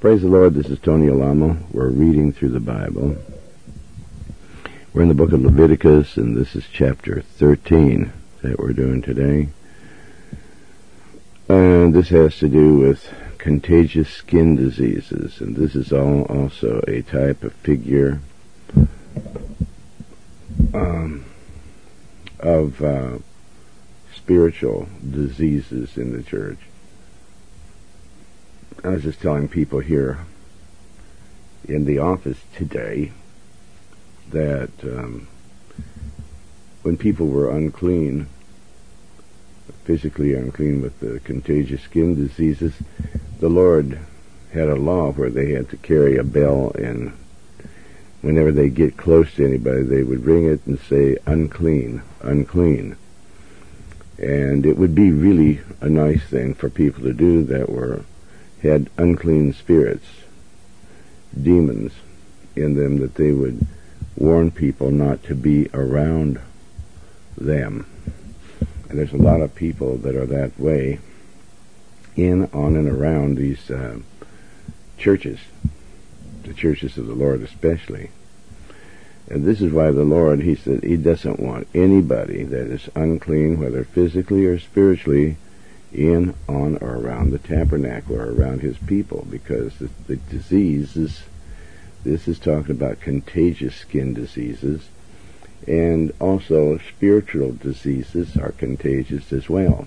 Praise the Lord, this is Tony Alamo. We're reading through the Bible. We're in the book of Leviticus, and this is chapter 13 that we're doing today. And this has to do with contagious skin diseases, and this is also a type of figure of spiritual diseases in the church. I was just telling people here in the office today that when people were unclean, physically unclean with the contagious skin diseases, the Lord had a law where they had to carry a bell, and whenever they get close to anybody, they would ring it and say, "Unclean, unclean." And it would be really a nice thing for people to do that had unclean spirits, demons in them, that they would warn people not to be around them. And there's a lot of people that are that way on and around these churches, the churches of the Lord especially. And this is why the Lord, He said, He doesn't want anybody that is unclean, whether physically or spiritually, in, on, or around the tabernacle or around His people, because the diseases, this is talking about contagious skin diseases, and also spiritual diseases are contagious as well.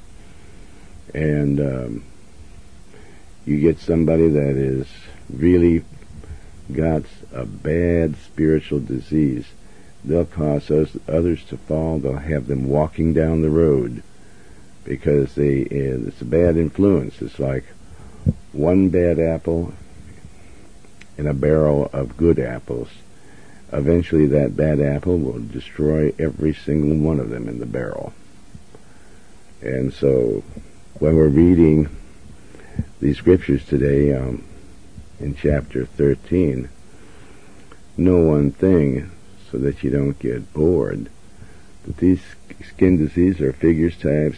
And you get somebody that is really got a bad spiritual disease, they'll cause others to fall. They'll have them walking down the road because it's a bad influence. It's like one bad apple in a barrel of good apples. Eventually that bad apple will destroy every single one of them in the barrel. And so when we're reading these scriptures today, in chapter 13, know one thing so that you don't get bored, that these skin diseases are figures, types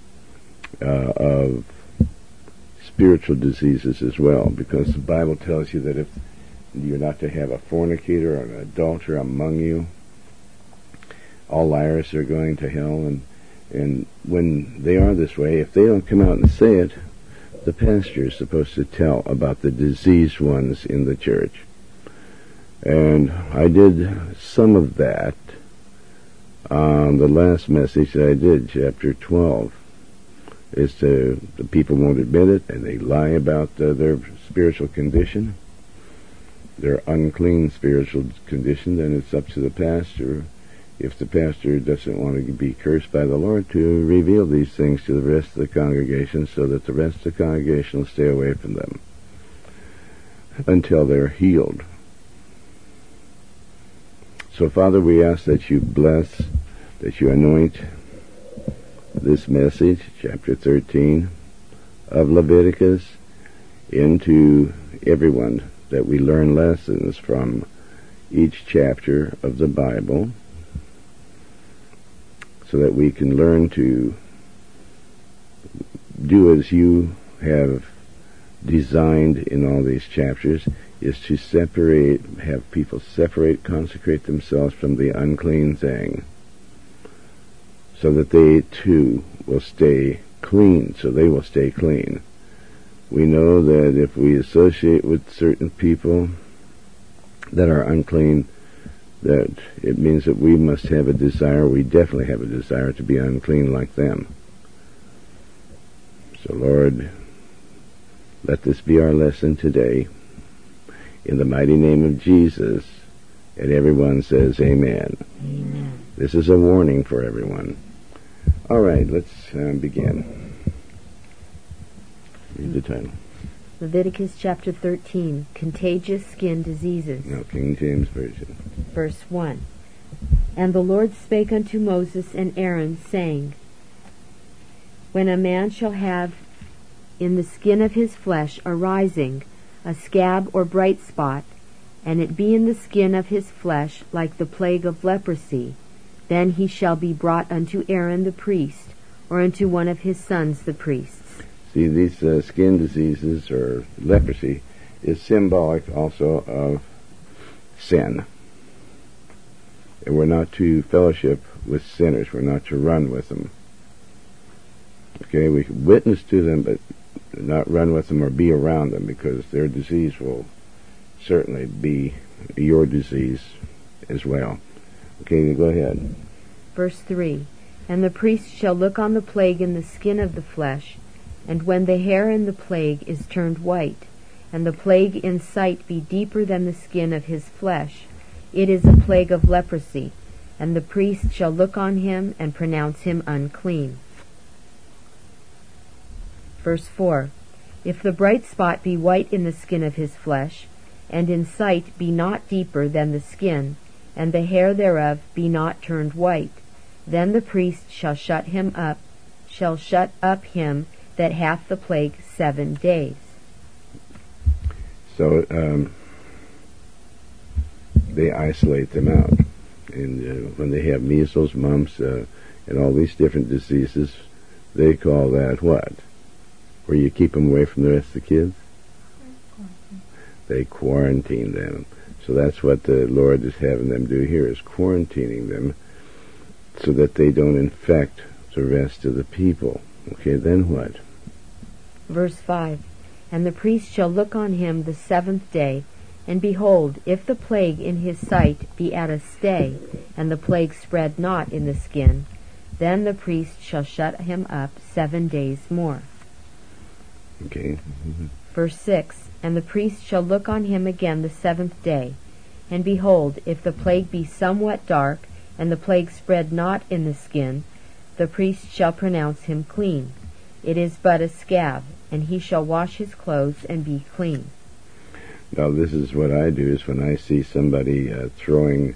of spiritual diseases as well, because the Bible tells you that if you're not to have a fornicator or an adulterer among you, all liars are going to hell. And when they are this way, if they don't come out and say it, the pastor is supposed to tell about the diseased ones in the church. And I did some of that on the last message that I did, chapter 12. The people won't admit it, and they lie about their spiritual condition, their unclean spiritual condition. Then it's up to the pastor, if the pastor doesn't want to be cursed by the Lord, to reveal these things to the rest of the congregation, so that the rest of the congregation will stay away from them until they're healed. So, Father, we ask that you bless, that you anoint this message, chapter 13 of Leviticus, into everyone, that we learn lessons from each chapter of the Bible, so that we can learn to do as you have designed in all these chapters, is to have people consecrate themselves from the unclean thing, so that they too will stay clean, so they will stay clean. We know that if we associate with certain people that are unclean, that it means that we must have a desire, we definitely have a desire to be unclean like them. So, Lord, let this be our lesson today, in the mighty name of Jesus. And everyone says amen. Amen. This is a warning for everyone. All right, let's begin. Read the title. Leviticus chapter 13, Contagious Skin Diseases. Now, King James Version. Verse 1. And the Lord spake unto Moses and Aaron, saying, When a man shall have in the skin of his flesh a rising, a scab or bright spot, and it be in the skin of his flesh like the plague of leprosy, then he shall be brought unto Aaron the priest, or unto one of his sons the priests. See, these skin diseases, or leprosy, is symbolic also of sin. And we're not to fellowship with sinners. We're not to run with them. Okay, we can witness to them, but not run with them or be around them, because their disease will certainly be your disease as well. Okay, go ahead. Verse 3, And the priest shall look on the plague in the skin of the flesh, and when the hair in the plague is turned white, and the plague in sight be deeper than the skin of his flesh, it is a plague of leprosy, and the priest shall look on him and pronounce him unclean. Verse 4, If the bright spot be white in the skin of his flesh, and in sight be not deeper than the skin, and the hair thereof be not turned white, then the priest shall shut up him that hath the plague 7 days. So they isolate them out. And when they have measles, mumps, and all these different diseases, they call that what? Where you keep them away from the rest of the kids? They quarantine them. So that's what the Lord is having them do here, is quarantining them so that they don't infect the rest of the people. Okay, then what? Verse 5, And the priest shall look on him the 7th day, and behold, if the plague in his sight be at a stay, and the plague spread not in the skin, then the priest shall shut him up 7 days more. Okay. Verse 6, And the priest shall look on him again the 7th day, and behold, if the plague be somewhat dark, and the plague spread not in the skin, the priest shall pronounce him clean. It is but a scab, and he shall wash his clothes and be clean. Now this is what I do, is when I see somebody throwing,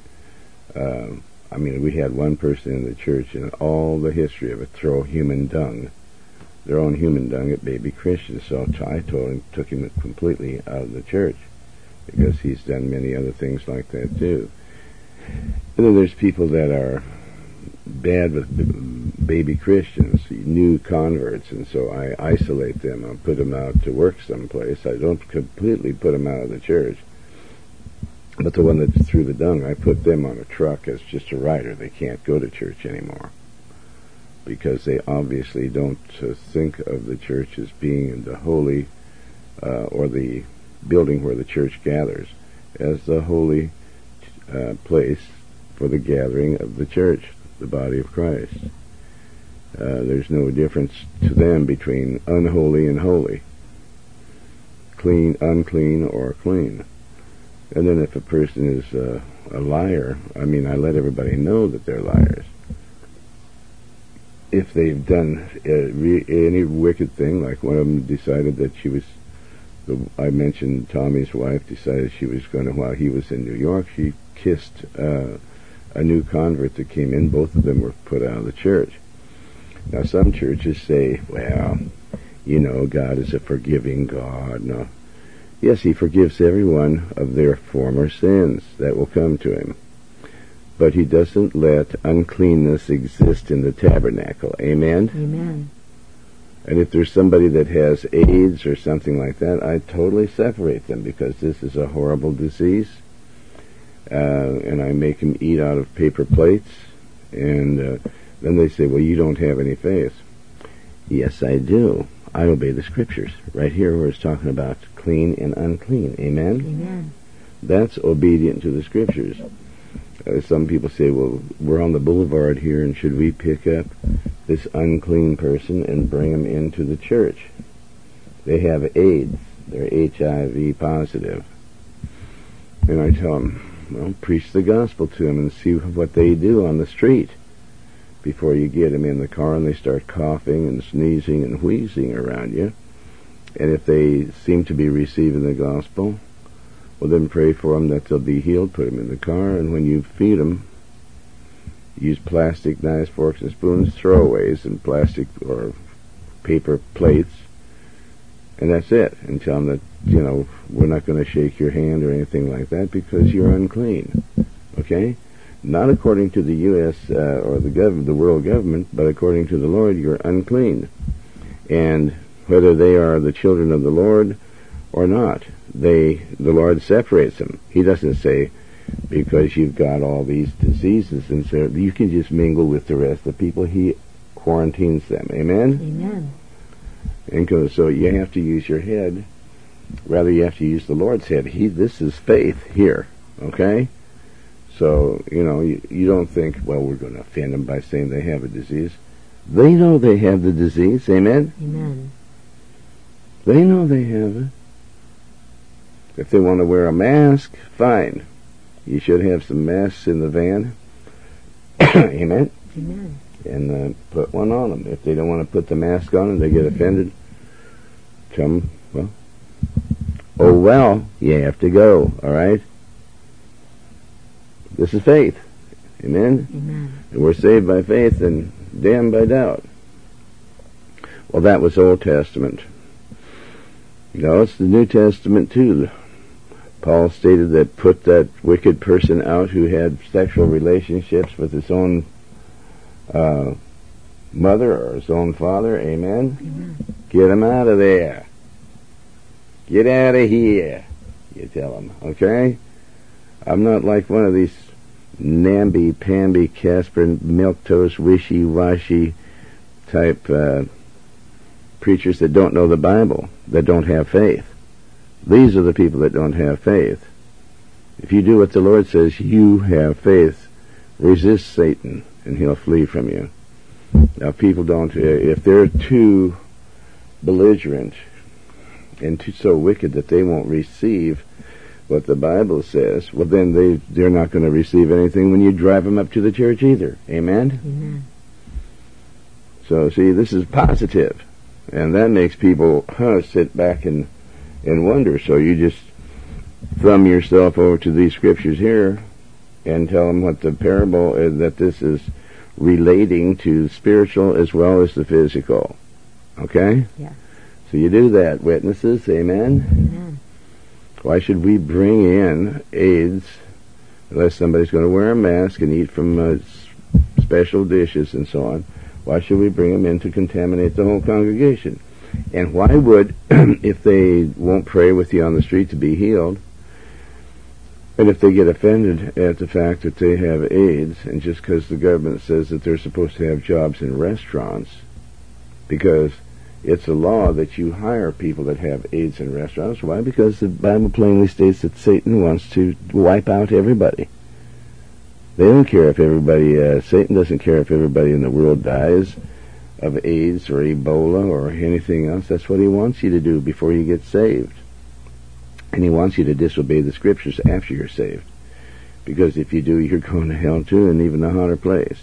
we had one person in the church in all the history of it throw human dung, their own human dung at baby Christians. So I took him completely out of the church, because he's done many other things like that too. And then there's people that are bad with baby Christians, new converts, and so I isolate them. I put them out to work someplace. I don't completely put them out of the church. But the one that threw the dung, I put them on a truck as just a rider. They can't go to church anymore, because they obviously don't think of the church as being the holy, or the building where the church gathers, as the holy place for the gathering of the church, the body of Christ. There's no difference to them between unholy and holy, clean, unclean, or clean. And then if a person is a liar, I let everybody know that they're liars. If they've done any wicked thing, like one of them decided that I mentioned Tommy's wife decided she was going to, while he was in New York, she kissed a new convert that came in. Both of them were put out of the church. Now some churches say, well, God is a forgiving God. No. Yes, he forgives everyone of their former sins that will come to him. But he doesn't let uncleanness exist in the tabernacle. Amen? Amen. And if there's somebody that has AIDS or something like that, I totally separate them, because this is a horrible disease. And I make them eat out of paper plates. And then they say, well, you don't have any faith. Yes, I do. I obey the scriptures. Right here where it's talking about clean and unclean. Amen? Amen. That's obedient to the scriptures. Some people say, well, we're on the boulevard here, and should we pick up this unclean person and bring them into the church? They have AIDS. They're HIV positive. And I tell them, well, preach the gospel to them and see what they do on the street before you get them in the car and they start coughing and sneezing and wheezing around you. And if they seem to be receiving the gospel, well, then pray for them that they'll be healed. Put them in the car, and when you feed them, use plastic knives, forks, and spoons, throwaways, and plastic or paper plates, and that's it. And tell them that, we're not going to shake your hand or anything like that, because you're unclean. Okay? Not according to the U.S. Or the world government, but according to the Lord, you're unclean. And whether they are the children of the Lord or not, the Lord separates them. He doesn't say, because you've got all these diseases, and so you can just mingle with the rest of the people. He quarantines them. Amen? Amen. And so you have to use your head. Rather, you have to use the Lord's head. This is faith here. Okay? So, you don't think, well, we're going to offend them by saying they have a disease. They know they have the disease. Amen? Amen. They know they have it. If they want to wear a mask, fine. You should have some masks in the van. Amen? Amen. And put one on them. If they don't want to put the mask on them, they get offended. Tell them, well, you have to go, all right? This is faith. Amen? Amen. And we're saved by faith and damned by doubt. Well, that was Old Testament. It's the New Testament too. Paul stated that put that wicked person out who had sexual relationships with his own mother or his own father. Amen? Amen. Get him out of there. Get out of here, you tell him. Okay? I'm not like one of these namby-pamby, Casper, milquetoast, wishy-washy type preachers that don't know the Bible, that don't have faith. These are the people that don't have faith. If you do what the Lord says, you have faith. Resist Satan, and he'll flee from you. Now, people don't, if they're too belligerent and too so wicked that they won't receive what the Bible says, well, then they're not going to receive anything when you drive them up to the church either. Amen? Amen. So, see, this is positive. And that makes people sit back and wonder. So you just thumb yourself over to these scriptures here and tell them what the parable is, that this is relating to spiritual as well as the physical. Okay? Yeah. So you do that, witnesses. Amen? Amen. Why should we bring in AIDS unless somebody's going to wear a mask and eat from special dishes and so on? Why should we bring them in to contaminate the whole congregation? And why would, if they won't pray with you on the street to be healed, and if they get offended at the fact that they have AIDS, and just because the government says that they're supposed to have jobs in restaurants, because it's a law that you hire people that have AIDS in restaurants. Why? Because the Bible plainly states that Satan wants to wipe out everybody. They don't care if everybody, Satan doesn't care if everybody in the world dies of AIDS or Ebola or anything else. That's what he wants you to do before you get saved. And he wants you to disobey the scriptures after you're saved. Because if you do, you're going to hell too, and even a hotter place.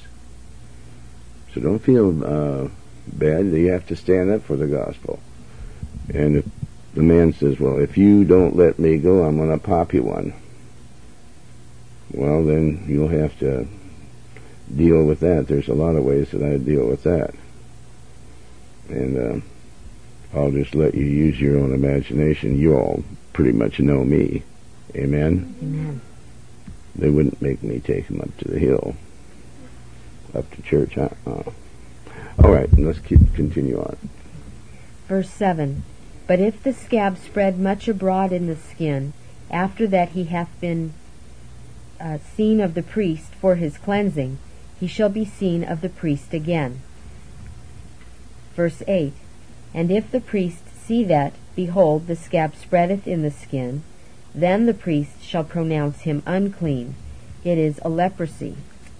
So don't feel bad. You have to stand up for the gospel. And if the man says, well, if you don't let me go, I'm going to pop you one. Well, then you'll have to deal with that. There's a lot of ways that I deal with that. And I'll just let you use your own imagination. You all pretty much know me. Amen? Amen. They wouldn't make me take him up to the hill, up to church. All right, let's continue on. Verse 7. But if the scab spread much abroad in the skin, after that he hath been seen of the priest for his cleansing, he shall be seen of the priest again. Verse 8. And if the priest see that, behold, the scab spreadeth in the skin, then the priest shall pronounce him unclean. It is a leprosy.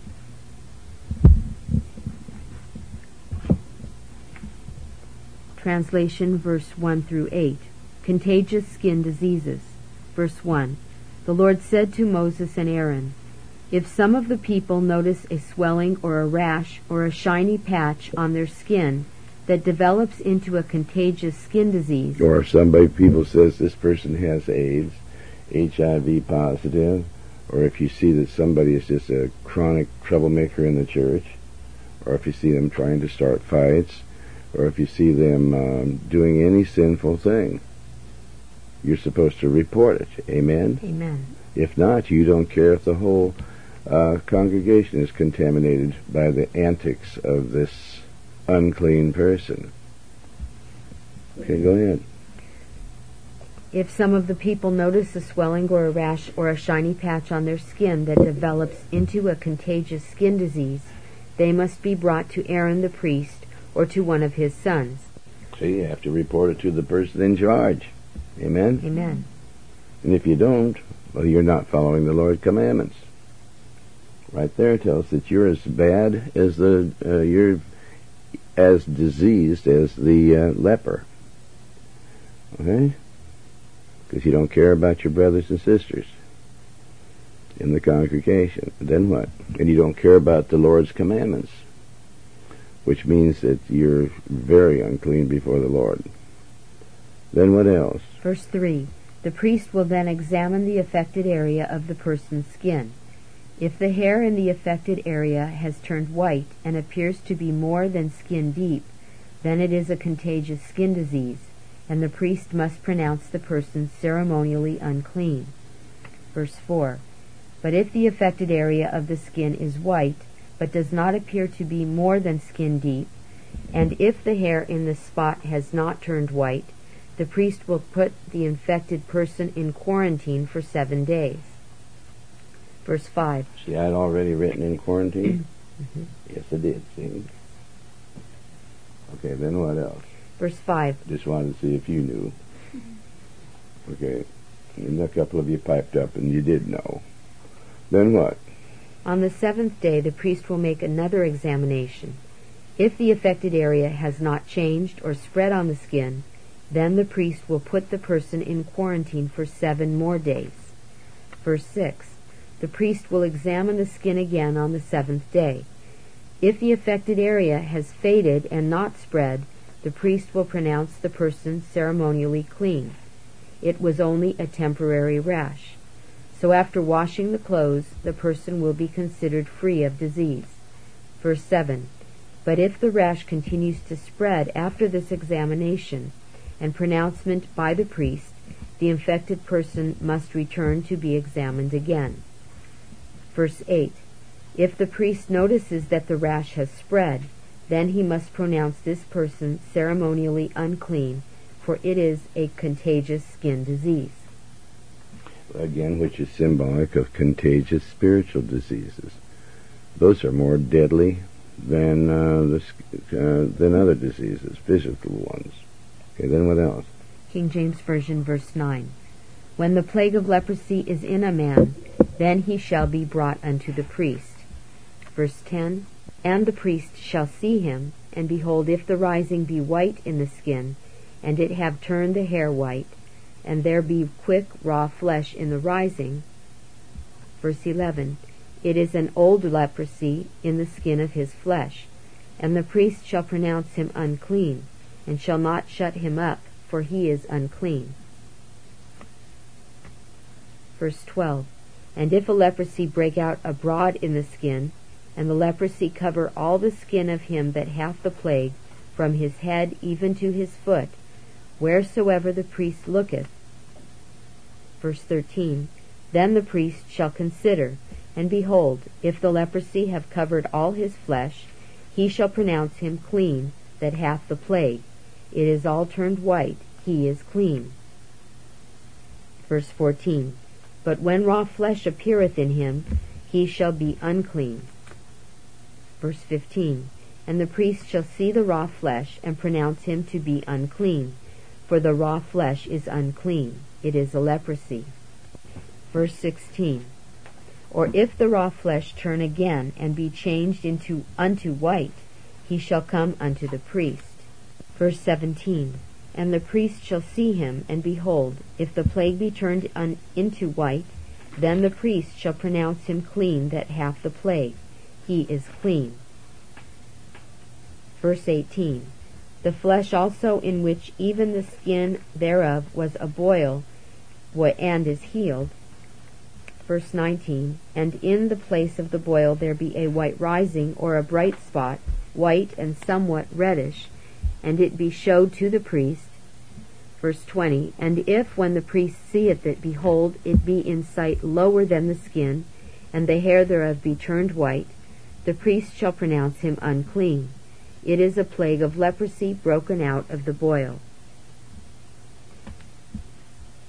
Translation, verse 1 through 8. Contagious skin diseases. Verse 1. The Lord said to Moses and Aaron, if some of the people notice a swelling or a rash or a shiny patch on their skin that develops into a contagious skin disease, or if people says this person has AIDS, HIV positive, or if you see that somebody is just a chronic troublemaker in the church, or if you see them trying to start fights, or if you see them doing any sinful thing, you're supposed to report it. Amen? Amen. If not, you don't care if the whole congregation is contaminated by the antics of this unclean person. Okay, go ahead. If some of the people notice a swelling or a rash or a shiny patch on their skin that develops into a contagious skin disease, they must be brought to Aaron the priest or to one of his sons. So you have to report it to the person in charge. Amen? Amen. And if you don't, well, you're not following the Lord's commandments. Right there it tells that you're as bad as you're as diseased as the leper. Okay? Because you don't care about your brothers and sisters in the congregation. Then what? And you don't care about the Lord's commandments, which means that you're very unclean before the Lord. Then what else? Verse 3. The priest will then examine the affected area of the person's skin. If the hair in the affected area has turned white and appears to be more than skin deep, then it is a contagious skin disease, and the priest must pronounce the person ceremonially unclean. Verse 4. But if the affected area of the skin is white, but does not appear to be more than skin deep, and if the hair in the spot has not turned white, the priest will put the infected person in quarantine for 7 days. Verse 5. See, I'd already written in quarantine? Mm-hmm. Yes, I did, see? Okay, then what else? Verse 5. Just wanted to see if you knew. Okay, and a couple of you piped up and you did know. Then what? On the 7th day the priest will make another examination. If the affected area has not changed or spread on the skin, then the priest will put the person in quarantine for 7 more days. Verse 6. The priest will examine the skin again on the 7th day. If the affected area has faded and not spread, the priest will pronounce the person ceremonially clean. It was only a temporary rash. So after washing the clothes, the person will be considered free of disease. Verse 7. But if the rash continues to spread after this examination and pronouncement by the priest, the infected person must return to be examined again. Verse 8. If the priest notices that the rash has spread, then he must pronounce this person ceremonially unclean, for it is a contagious skin disease. Again, which is symbolic of contagious spiritual diseases. Those are more deadly than other diseases, physical ones. Okay, then what else? King James Version, verse 9. When the plague of leprosy is in a man, then he shall be brought unto the priest. Verse 10. And the priest shall see him, and behold, if the rising be white in the skin, and it have turned the hair white, and there be quick raw flesh in the rising. Verse 11. It is an old leprosy in the skin of his flesh, and the priest shall pronounce him unclean, and shall not shut him up, for he is unclean. Verse 12. And if a leprosy break out abroad in the skin, and the leprosy cover all the skin of him that hath the plague, from his head even to his foot, wheresoever the priest looketh. Verse 13. Then the priest shall consider, and behold, if the leprosy have covered all his flesh, he shall pronounce him clean that hath the plague. It is all turned white, he is clean. Verse 14. But when raw flesh appeareth in him, he shall be unclean. Verse 15. And the priest shall see the raw flesh, and pronounce him to be unclean, for the raw flesh is unclean. It is a leprosy. Verse 16. Or if the raw flesh turn again, and be changed unto white, he shall come unto the priest. Verse 17. And the priest shall see him, and behold, if the plague be turned into white, then the priest shall pronounce him clean that hath the plague. He is clean. Verse 18. The flesh also in which even the skin thereof was a boil, and is healed. Verse 19. And in the place of the boil there be a white rising, or a bright spot, white and somewhat reddish, and it be showed to the priest. Verse 20. And if, when the priest seeth it, behold, it be in sight lower than the skin, and the hair thereof be turned white, the priest shall pronounce him unclean. It is a plague of leprosy broken out of the boil.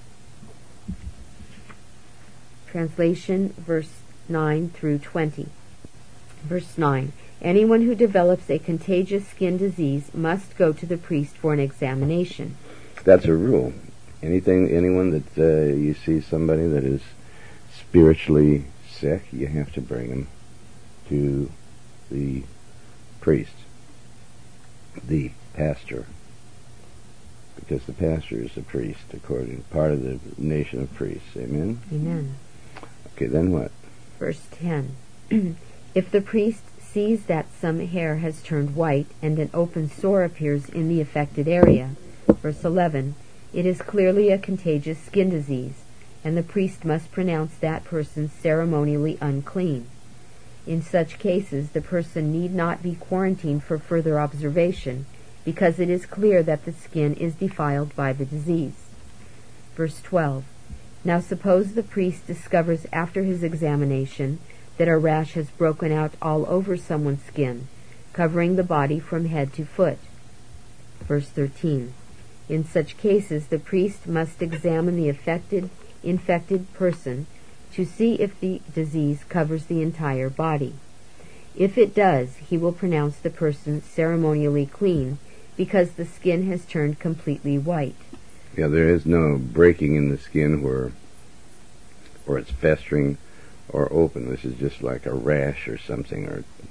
Translation, verse 9 through 20. Verse 9. Anyone who develops a contagious skin disease must go to the priest for an examination. That's a rule. Anyone that you see somebody that is spiritually sick, you have to bring them to the priest, the pastor, because the pastor is a priest, according part of the nation of priests. Amen? Amen. Okay, then what? Verse 10. If the priest sees that some hair has turned white and an open sore appears in the affected area, verse 11, it is clearly a contagious skin disease, and the priest must pronounce that person ceremonially unclean. In such cases, the person need not be quarantined for further observation, because it is clear that the skin is defiled by the disease. Verse 12. Now suppose the priest discovers after his examination that a rash has broken out all over someone's skin, covering the body from head to foot. Verse 13. In such cases, the priest must examine the infected person to see if the disease covers the entire body. If it does, he will pronounce the person ceremonially clean, because the skin has turned completely white. Yeah, there is no breaking in the skin where it's festering or open. This is just like a rash or something,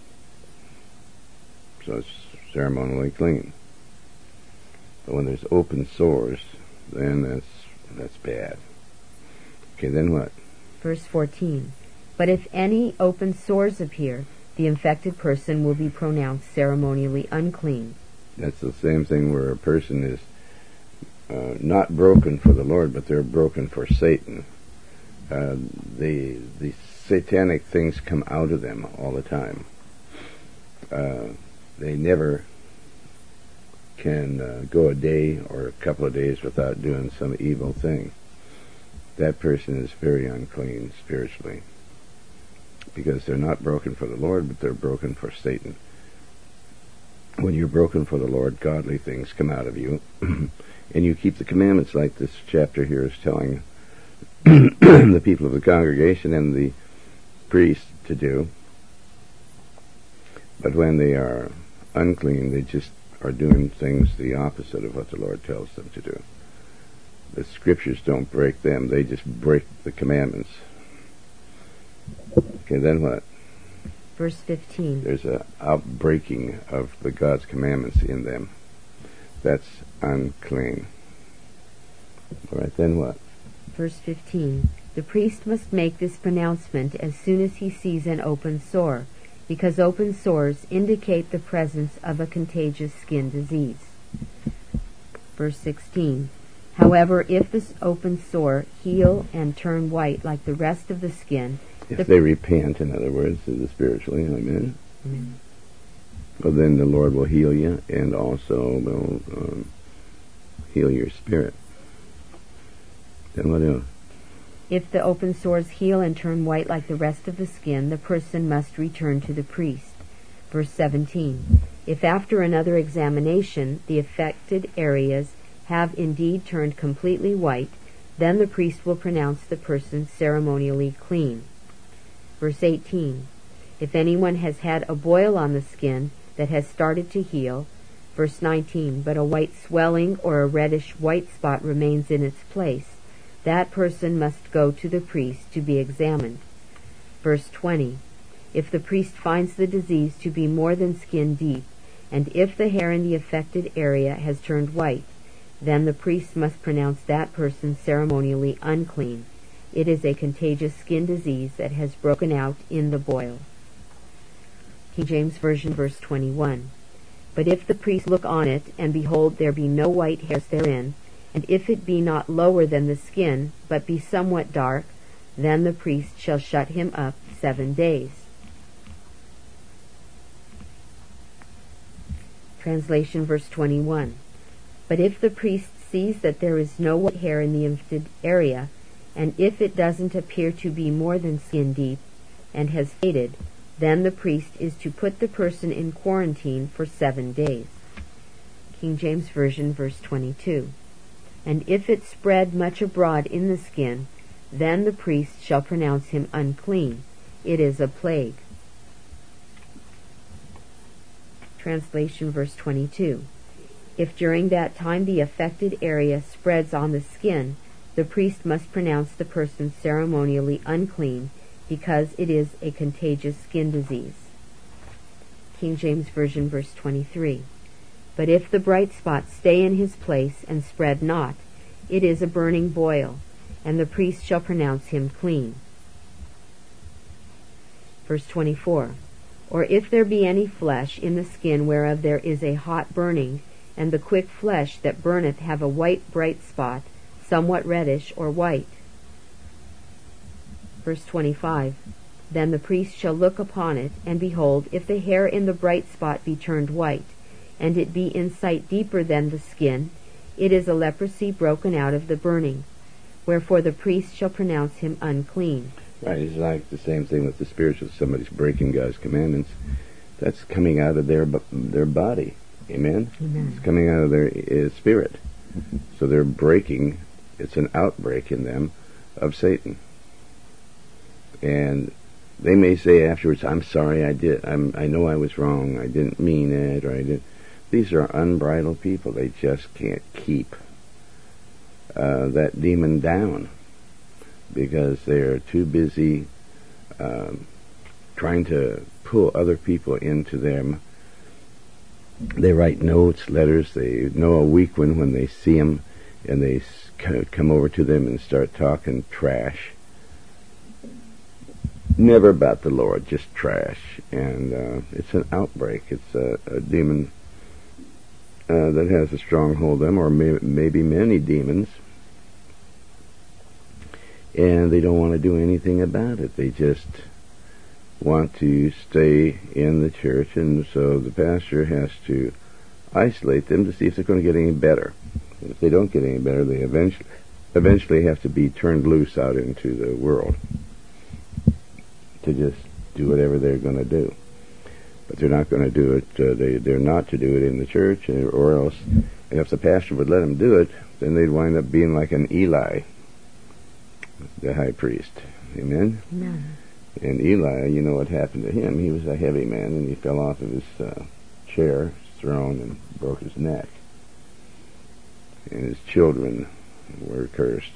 so it's ceremonially clean. But when there's open sores, then that's bad. Okay, then what? Verse 14. But if any open sores appear, the infected person will be pronounced ceremonially unclean. That's the same thing where a person is not broken for the Lord, but they're broken for Satan. The satanic things come out of them all the time. They never can go a day or a couple of days without doing some evil thing. That person is very unclean spiritually, because they're not broken for the Lord, but they're broken for Satan. When you're broken for the Lord, godly things come out of you, and you keep the commandments like this chapter here is telling the people of the congregation and the priest to do. But when they are unclean, they just are doing things the opposite of what the Lord tells them to do. The scriptures don't break them, they just break the commandments. Okay, then what? Verse 15. There's an outbreaking of the God's commandments in them. That's unclean. All right, then what? Verse 15. The priest must make this pronouncement as soon as he sees an open sore, because open sores indicate the presence of a contagious skin disease. Verse 16. However, if this open sore heal and turn white like the rest of the skin, if they repent, in other words, spiritually, amen. Amen. Well, then the Lord will heal you, and also will heal your spirit. Then what else? If the open sores heal and turn white like the rest of the skin, the person must return to the priest. Verse 17. If after another examination the affected areas have indeed turned completely white, then the priest will pronounce the person ceremonially clean. Verse 18. If anyone has had a boil on the skin that has started to heal, verse 19, but a white swelling or a reddish white spot remains in its place, that person must go to the priest to be examined. Verse 20. If the priest finds the disease to be more than skin deep, and if the hair in the affected area has turned white, then the priest must pronounce that person ceremonially unclean. It is a contagious skin disease that has broken out in the boil. King James Version, verse 21. But if the priest look on it, and behold, there be no white hairs therein, and if it be not lower than the skin, but be somewhat dark, then the priest shall shut him up 7 days. Translation, verse 21. But if the priest sees that there is no white hair in the infected area, and if it doesn't appear to be more than skin deep, and has faded, then the priest is to put the person in quarantine for 7 days. King James Version, verse 22. And if it spread much abroad in the skin, then the priest shall pronounce him unclean. It is a plague. Translation verse 22. If during that time the affected area spreads on the skin, the priest must pronounce the person ceremonially unclean because it is a contagious skin disease. King James Version verse 23. But if the bright spot stay in his place and spread not, it is a burning boil, and the priest shall pronounce him clean. Verse 24. Or if there be any flesh in the skin whereof there is a hot burning, and the quick flesh that burneth have a white bright spot, somewhat reddish or white. Verse 25. Then the priest shall look upon it, and behold, if the hair in the bright spot be turned white, and it be in sight deeper than the skin, it is a leprosy broken out of the burning. Wherefore the priest shall pronounce him unclean. Right, it's like the same thing with the spiritual. Somebody's breaking God's commandments. That's coming out of their body. Amen? Amen. It's coming out of their spirit. So they're breaking, it's an outbreak in them of Satan. And they may say afterwards, I'm sorry, I know I was wrong, I didn't mean it, or I didn't. These are unbridled people. They just can't keep that demon down, because they're too busy trying to pull other people into them. They write notes, letters. They know a weak one when they see them, and they come over to them and start talking trash. Never about the Lord, just trash. And it's an outbreak. It's a demon that has a stronghold on them, or maybe many demons. And they don't want to do anything about it. They just want to stay in the church, and so the pastor has to isolate them to see if they're going to get any better. And if they don't get any better, they eventually have to be turned loose out into the world to just do whatever they're going to do. But they're not going to do it. They're not to do it in the church, or else. And if the pastor would let them do it, then they'd wind up being like an Eli, the high priest. Amen? Amen. And Eli, you know what happened to him. He was a heavy man, and he fell off of his chair, his throne, and broke his neck. And his children were cursed.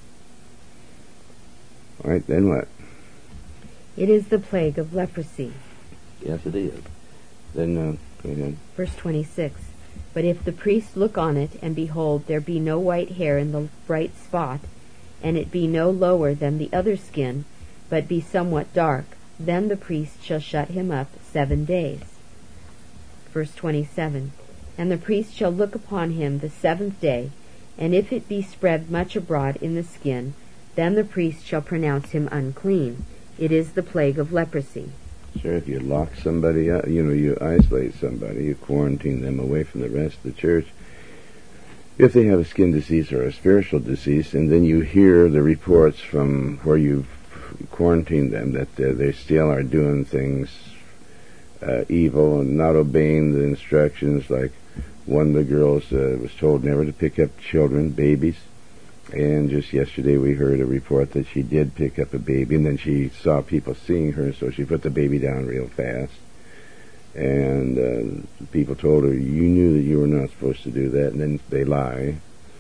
All right, then what? It is the plague of leprosy. Yes, it is. Then, go ahead. Verse 26. But if the priest look on it, and behold, there be no white hair in the bright spot, and it be no lower than the other skin, but be somewhat dark, then the priest shall shut him up 7 days. Verse 27. And the priest shall look upon him the 7th day, and if it be spread much abroad in the skin, then the priest shall pronounce him unclean. It is the plague of leprosy. Sure, if you lock somebody up, you isolate somebody, you quarantine them away from the rest of the church. If they have a skin disease or a spiritual disease, and then you hear the reports from where you've quarantined them that they still are doing things evil and not obeying the instructions, like one of the girls was told never to pick up children, babies. And just yesterday we heard a report that she did pick up a baby, and then she saw people seeing her, so she put the baby down real fast. And people told her, you knew that you were not supposed to do that, and then they lie.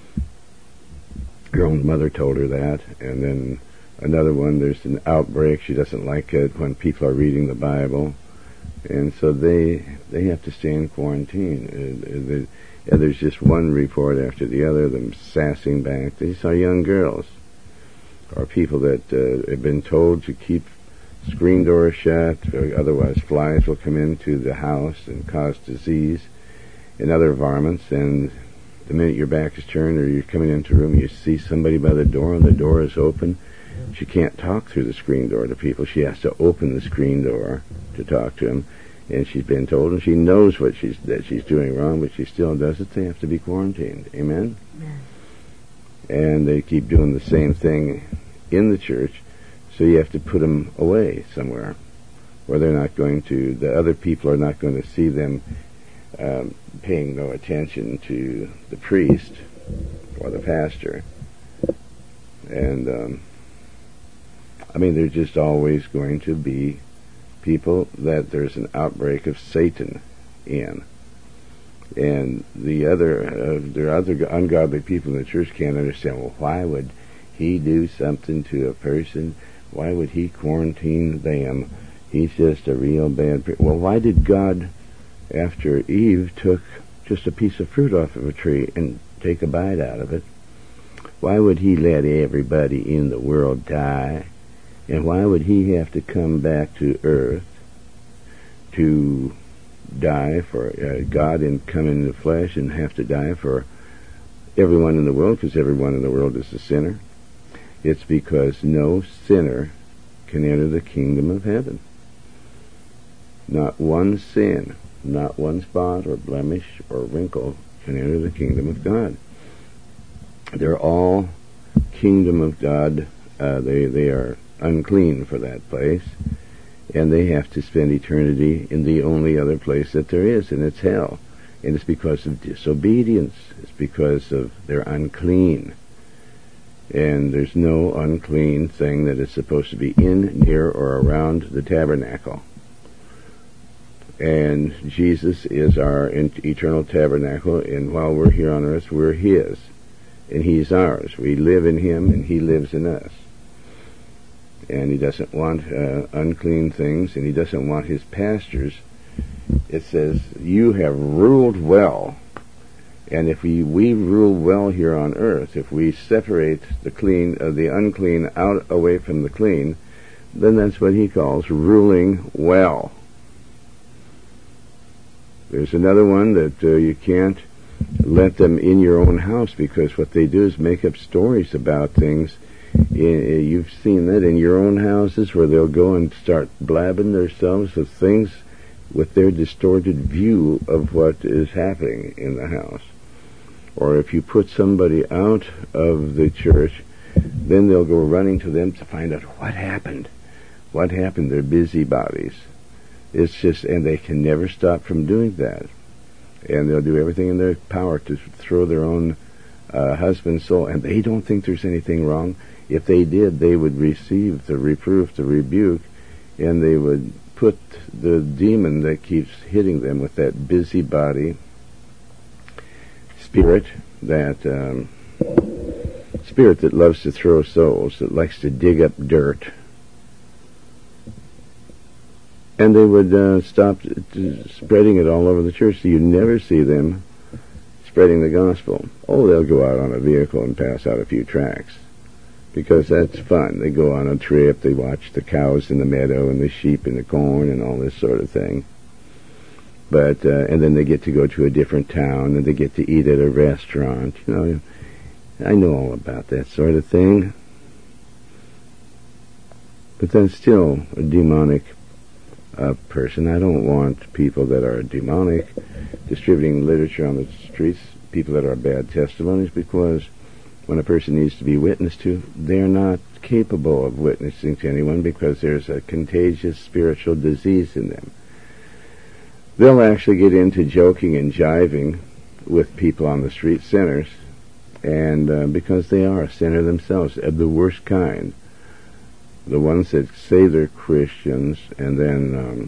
Her own mother told her that. And then another one, there's an outbreak. She doesn't like it when people are reading the Bible. And so they have to stay in quarantine. And there's just one report after the other, them sassing back. These are young girls, or people that have been told to keep screen doors shut, or otherwise flies will come into the house and cause disease and other varmints. And the minute your back is turned or you're coming into a room, you see somebody by the door, and the door is open. She can't talk through the screen door to people. She has to open the screen door to talk to them. And she's been told, and she knows that she's doing wrong, but she still does it. They have to be quarantined. Amen? Amen. And they keep doing the same thing in the church, so you have to put them away somewhere where the other people are not going to see them paying no attention to the priest or the pastor. And I mean, there's just always going to be people that there's an outbreak of Satan in. And there are other ungodly people in the church can't understand, well, why would he do something to a person? Why would he quarantine them? He's just a real bad person. Well, why did God, after Eve took just a piece of fruit off of a tree and take a bite out of it, why would he let everybody in the world die? And why would he have to come back to earth to die for God and come in the flesh and have to die for everyone in the world, because everyone in the world is a sinner? It's because no sinner can enter the kingdom of heaven. Not one sin, not one spot or blemish or wrinkle can enter the kingdom of God. They're all kingdom of God. They are unclean for that place, and they have to spend eternity in the only other place that there is, and it's hell. And it's because of disobedience. It's because of they're unclean. And there's no unclean thing that is supposed to be in, near, or around the tabernacle. And Jesus is our eternal tabernacle, and while we're here on earth, we're His, and He's ours. We live in Him, and He lives in us. And He doesn't want unclean things, and He doesn't want His pastors. It says, you have ruled well. And if we rule well here on earth, if we separate the unclean out away from the clean, then that's what He calls ruling well. There's another one that you can't let them in your own house, because what they do is make up stories about things. You've seen that in your own houses, where they'll go and start blabbing themselves with things with their distorted view of what is happening in the house. Or if you put somebody out of the church, then they'll go running to them to find out what happened. What happened? They're busybodies. It's just, and they can never stop from doing that. And they'll do everything in their power to throw their own husband's soul, and they don't think there's anything wrong. If they did, they would receive the reproof, the rebuke, and they would put the demon that keeps hitting them with that busybody spirit, that spirit that loves to throw souls, that likes to dig up dirt. And they would stop spreading it all over the church, so you never see them spreading the gospel. Oh, they'll go out on a vehicle and pass out a few tracts, because that's fun. They go on a trip, they watch the cows in the meadow and the sheep in the corn and all this sort of thing. But and then they get to go to a different town, and they get to eat at a restaurant. You know, I know all about that sort of thing. But that's still a demonic person. I don't want people that are demonic distributing literature on the streets, people that are bad testimonies, because when a person needs to be witnessed to, they're not capable of witnessing to anyone, because there's a contagious spiritual disease in them. They'll actually get into joking and jiving with people on the street, sinners, and because they are a sinner themselves, of the worst kind. The ones that say they're Christians and then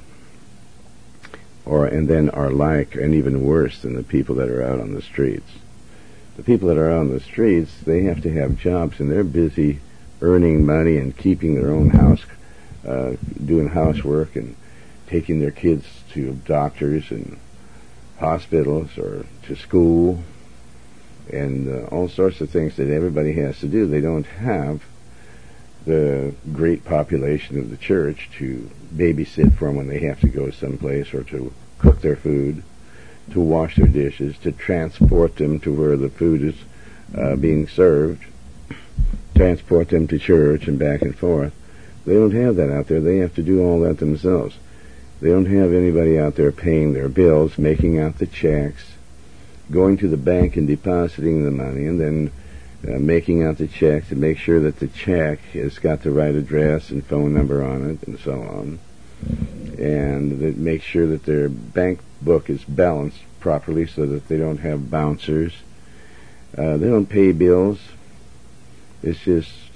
are like, and even worse than the people that are out on the streets. The people that are out on the streets, they have to have jobs, and they're busy earning money and keeping their own house, doing housework and taking their kids to doctors and hospitals or to school and all sorts of things that everybody has to do. They don't have the great population of the church to babysit for them when they have to go someplace, or to cook their food, to wash their dishes, to transport them to where the food is being served, transport them to church and back and forth. They don't have that out there. They have to do all that themselves. They don't have anybody out there paying their bills, making out the checks, going to the bank and depositing the money, and then making out the check to make sure that the check has got the right address and phone number on it, and so on, and that make sure that their bank book is balanced properly so that they don't have bouncers. They don't pay bills. It's just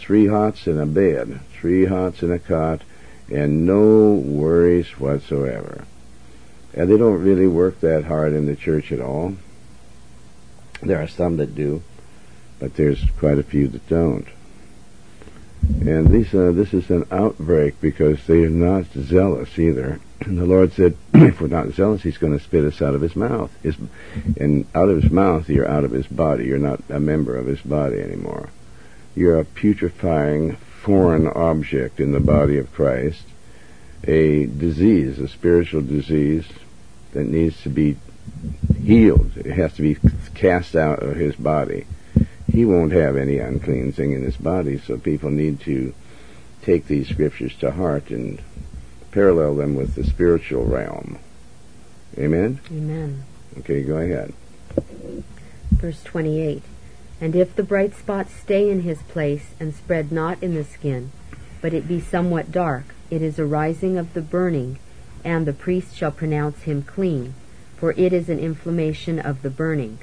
3 hots in a bed, 3 hots in a cot, and no worries whatsoever. And they don't really work that hard in the church at all. There are some that do, but there's quite a few that don't. And this is an outbreak because they are not zealous either. And the Lord said, if we're not zealous, He's going to spit us out of His mouth. And out of His mouth, you're out of His body. You're not a member of His body anymore. You're a putrefying foreign object in the body of Christ, a disease, a spiritual disease that needs to be healed. It has to be cast out of His body. He won't have any unclean thing in His body, so people need to take these scriptures to heart and parallel them with the spiritual realm. Amen? Amen. Okay, go ahead. Verse 28. And if the bright spot stay in his place, and spread not in the skin, but it be somewhat dark, it is a rising of the burning, and the priest shall pronounce him clean, for it is an inflammation of the burning.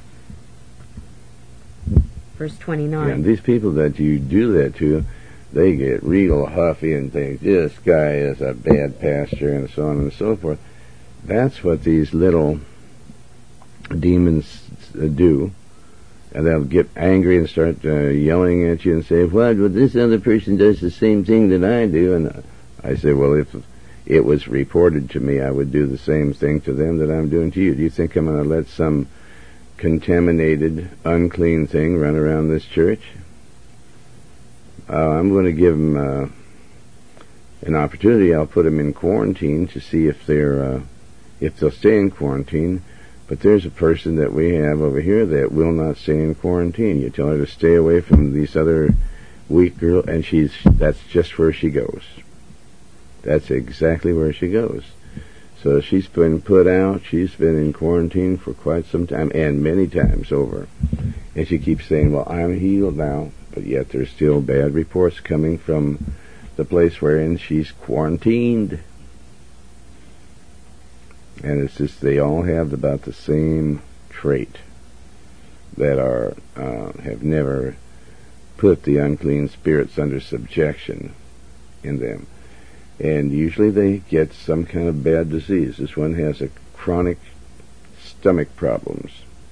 Verse 29. Yeah, and these people that you do that to, they get real huffy and think, this guy is a bad pastor, and so on and so forth. That's what these little demons do. And they'll get angry and start yelling at you and say, well, this other person does the same thing that I do. And I say, well, if it was reported to me, I would do the same thing to them that I'm doing to you. Do you think I'm going to let some contaminated, unclean thing run around this church? I'm going to give them an opportunity. I'll put them in quarantine to see if they'll stay in quarantine. But there's a person that we have over here that will not stay in quarantine. You tell her to stay away from these other weak girls, and that's just where she goes. That's exactly where she goes. So she's been put out. She's been in quarantine for quite some time, and many times over. And she keeps saying, well, I'm healed now. But yet there's still bad reports coming from the place wherein she's quarantined. And it's just they all have about the same trait that have never put the unclean spirits under subjection in them. And usually they get some kind of bad disease. This one has a chronic stomach problems.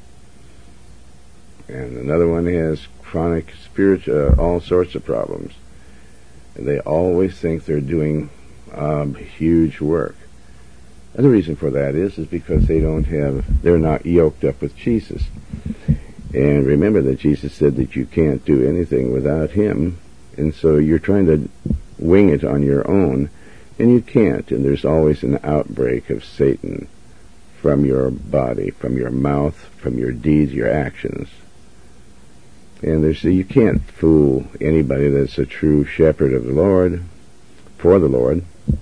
And another one has chronic all sorts of problems. And they always think they're doing huge work. And the reason for that is because they're not yoked up with Jesus. And remember that Jesus said that you can't do anything without Him. And so you're trying to wing it on your own, and you can't. And there's always an outbreak of Satan from your body, from your mouth, from your deeds, your actions. And you can't fool anybody that's a true shepherd of the Lord, for the Lord.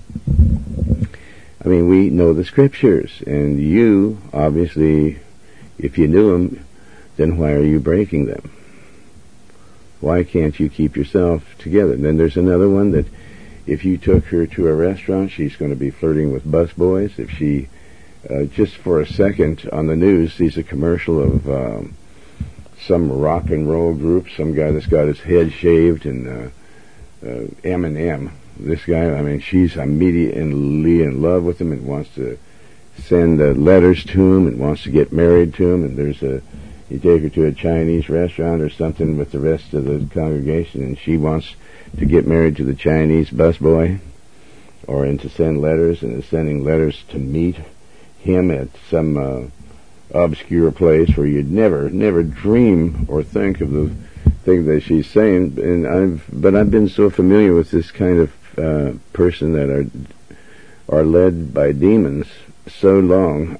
I mean, we know the scriptures, and you, obviously, if you knew them, then why are you breaking them? Why can't you keep yourself together? And then there's another one that if you took her to a restaurant, she's going to be flirting with busboys. If she, just for a second on the news, sees a commercial of some rock and roll group, some guy that's got his head shaved, and Eminem. This guy, I mean, she's immediately in love with him and wants to send letters to him and wants to get married to him. And you take her to a Chinese restaurant or something with the rest of the congregation, and she wants to get married to the Chinese busboy, and to send letters, and is sending letters to meet him at some obscure place where you'd never dream or think of the thing that she's saying. And I've been so familiar with this kind of person that are led by demons so long,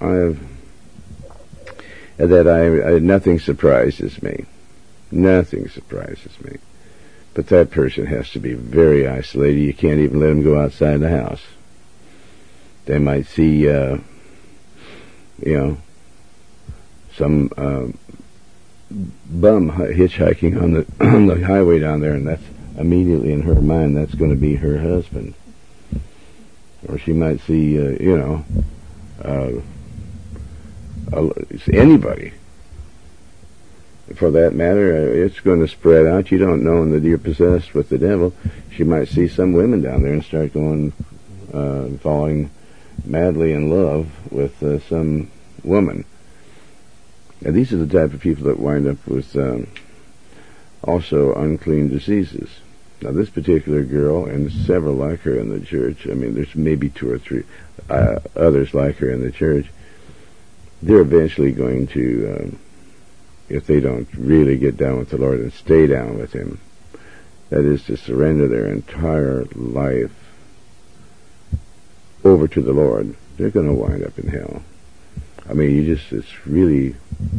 nothing surprises me. Nothing surprises me. But that person has to be very isolated. You can't even let them go outside the house. They might see, some bum hitchhiking on the highway down there, and that's immediately in her mind that's going to be her husband. Or she might see anybody for that matter, it's going to spread out. You don't know that you're possessed with the devil. She might see some women down there and start going, falling madly in love with some woman. And these are the type of people that wind up with also unclean diseases. Now, this particular girl, and several like her in the church, I mean, there's maybe 2 or 3 others like her in the church, they're eventually going to, if they don't really get down with the Lord and stay down with Him, that is to surrender their entire life over to the Lord, they're going to wind up in hell. I mean, it's really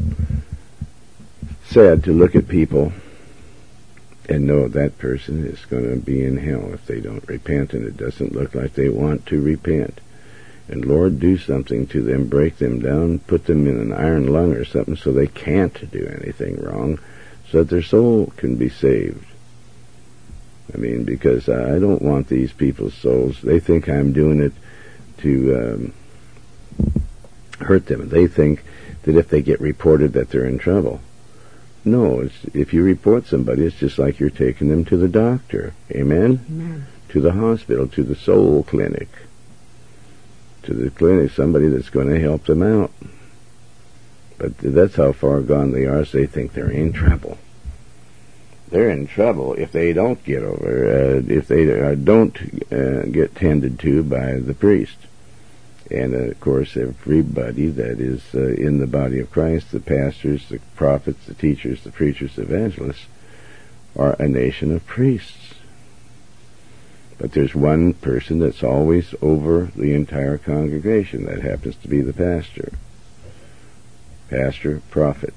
sad to look at people and know that person is going to be in hell if they don't repent, and it doesn't look like they want to repent. And Lord, do something to them, break them down, put them in an iron lung or something so they can't do anything wrong, so that their soul can be saved. I mean, because I don't want these people's souls. They think I'm doing it to hurt them. They think that if they get reported that they're in trouble. No, if you report somebody, it's just like you're taking them to the doctor. Amen? Amen. To the hospital, to the soul clinic. To the clinic, somebody that's going to help them out. But that's how far gone they are, so they think they're in trouble. They're in trouble if they don't get over, if they don't get tended to by the priest. And, of course, everybody that is in the body of Christ, the pastors, the prophets, the teachers, the preachers, the evangelists, are a nation of priests. But there's one person that's always over the entire congregation. That happens to be the pastor. Pastor, prophet,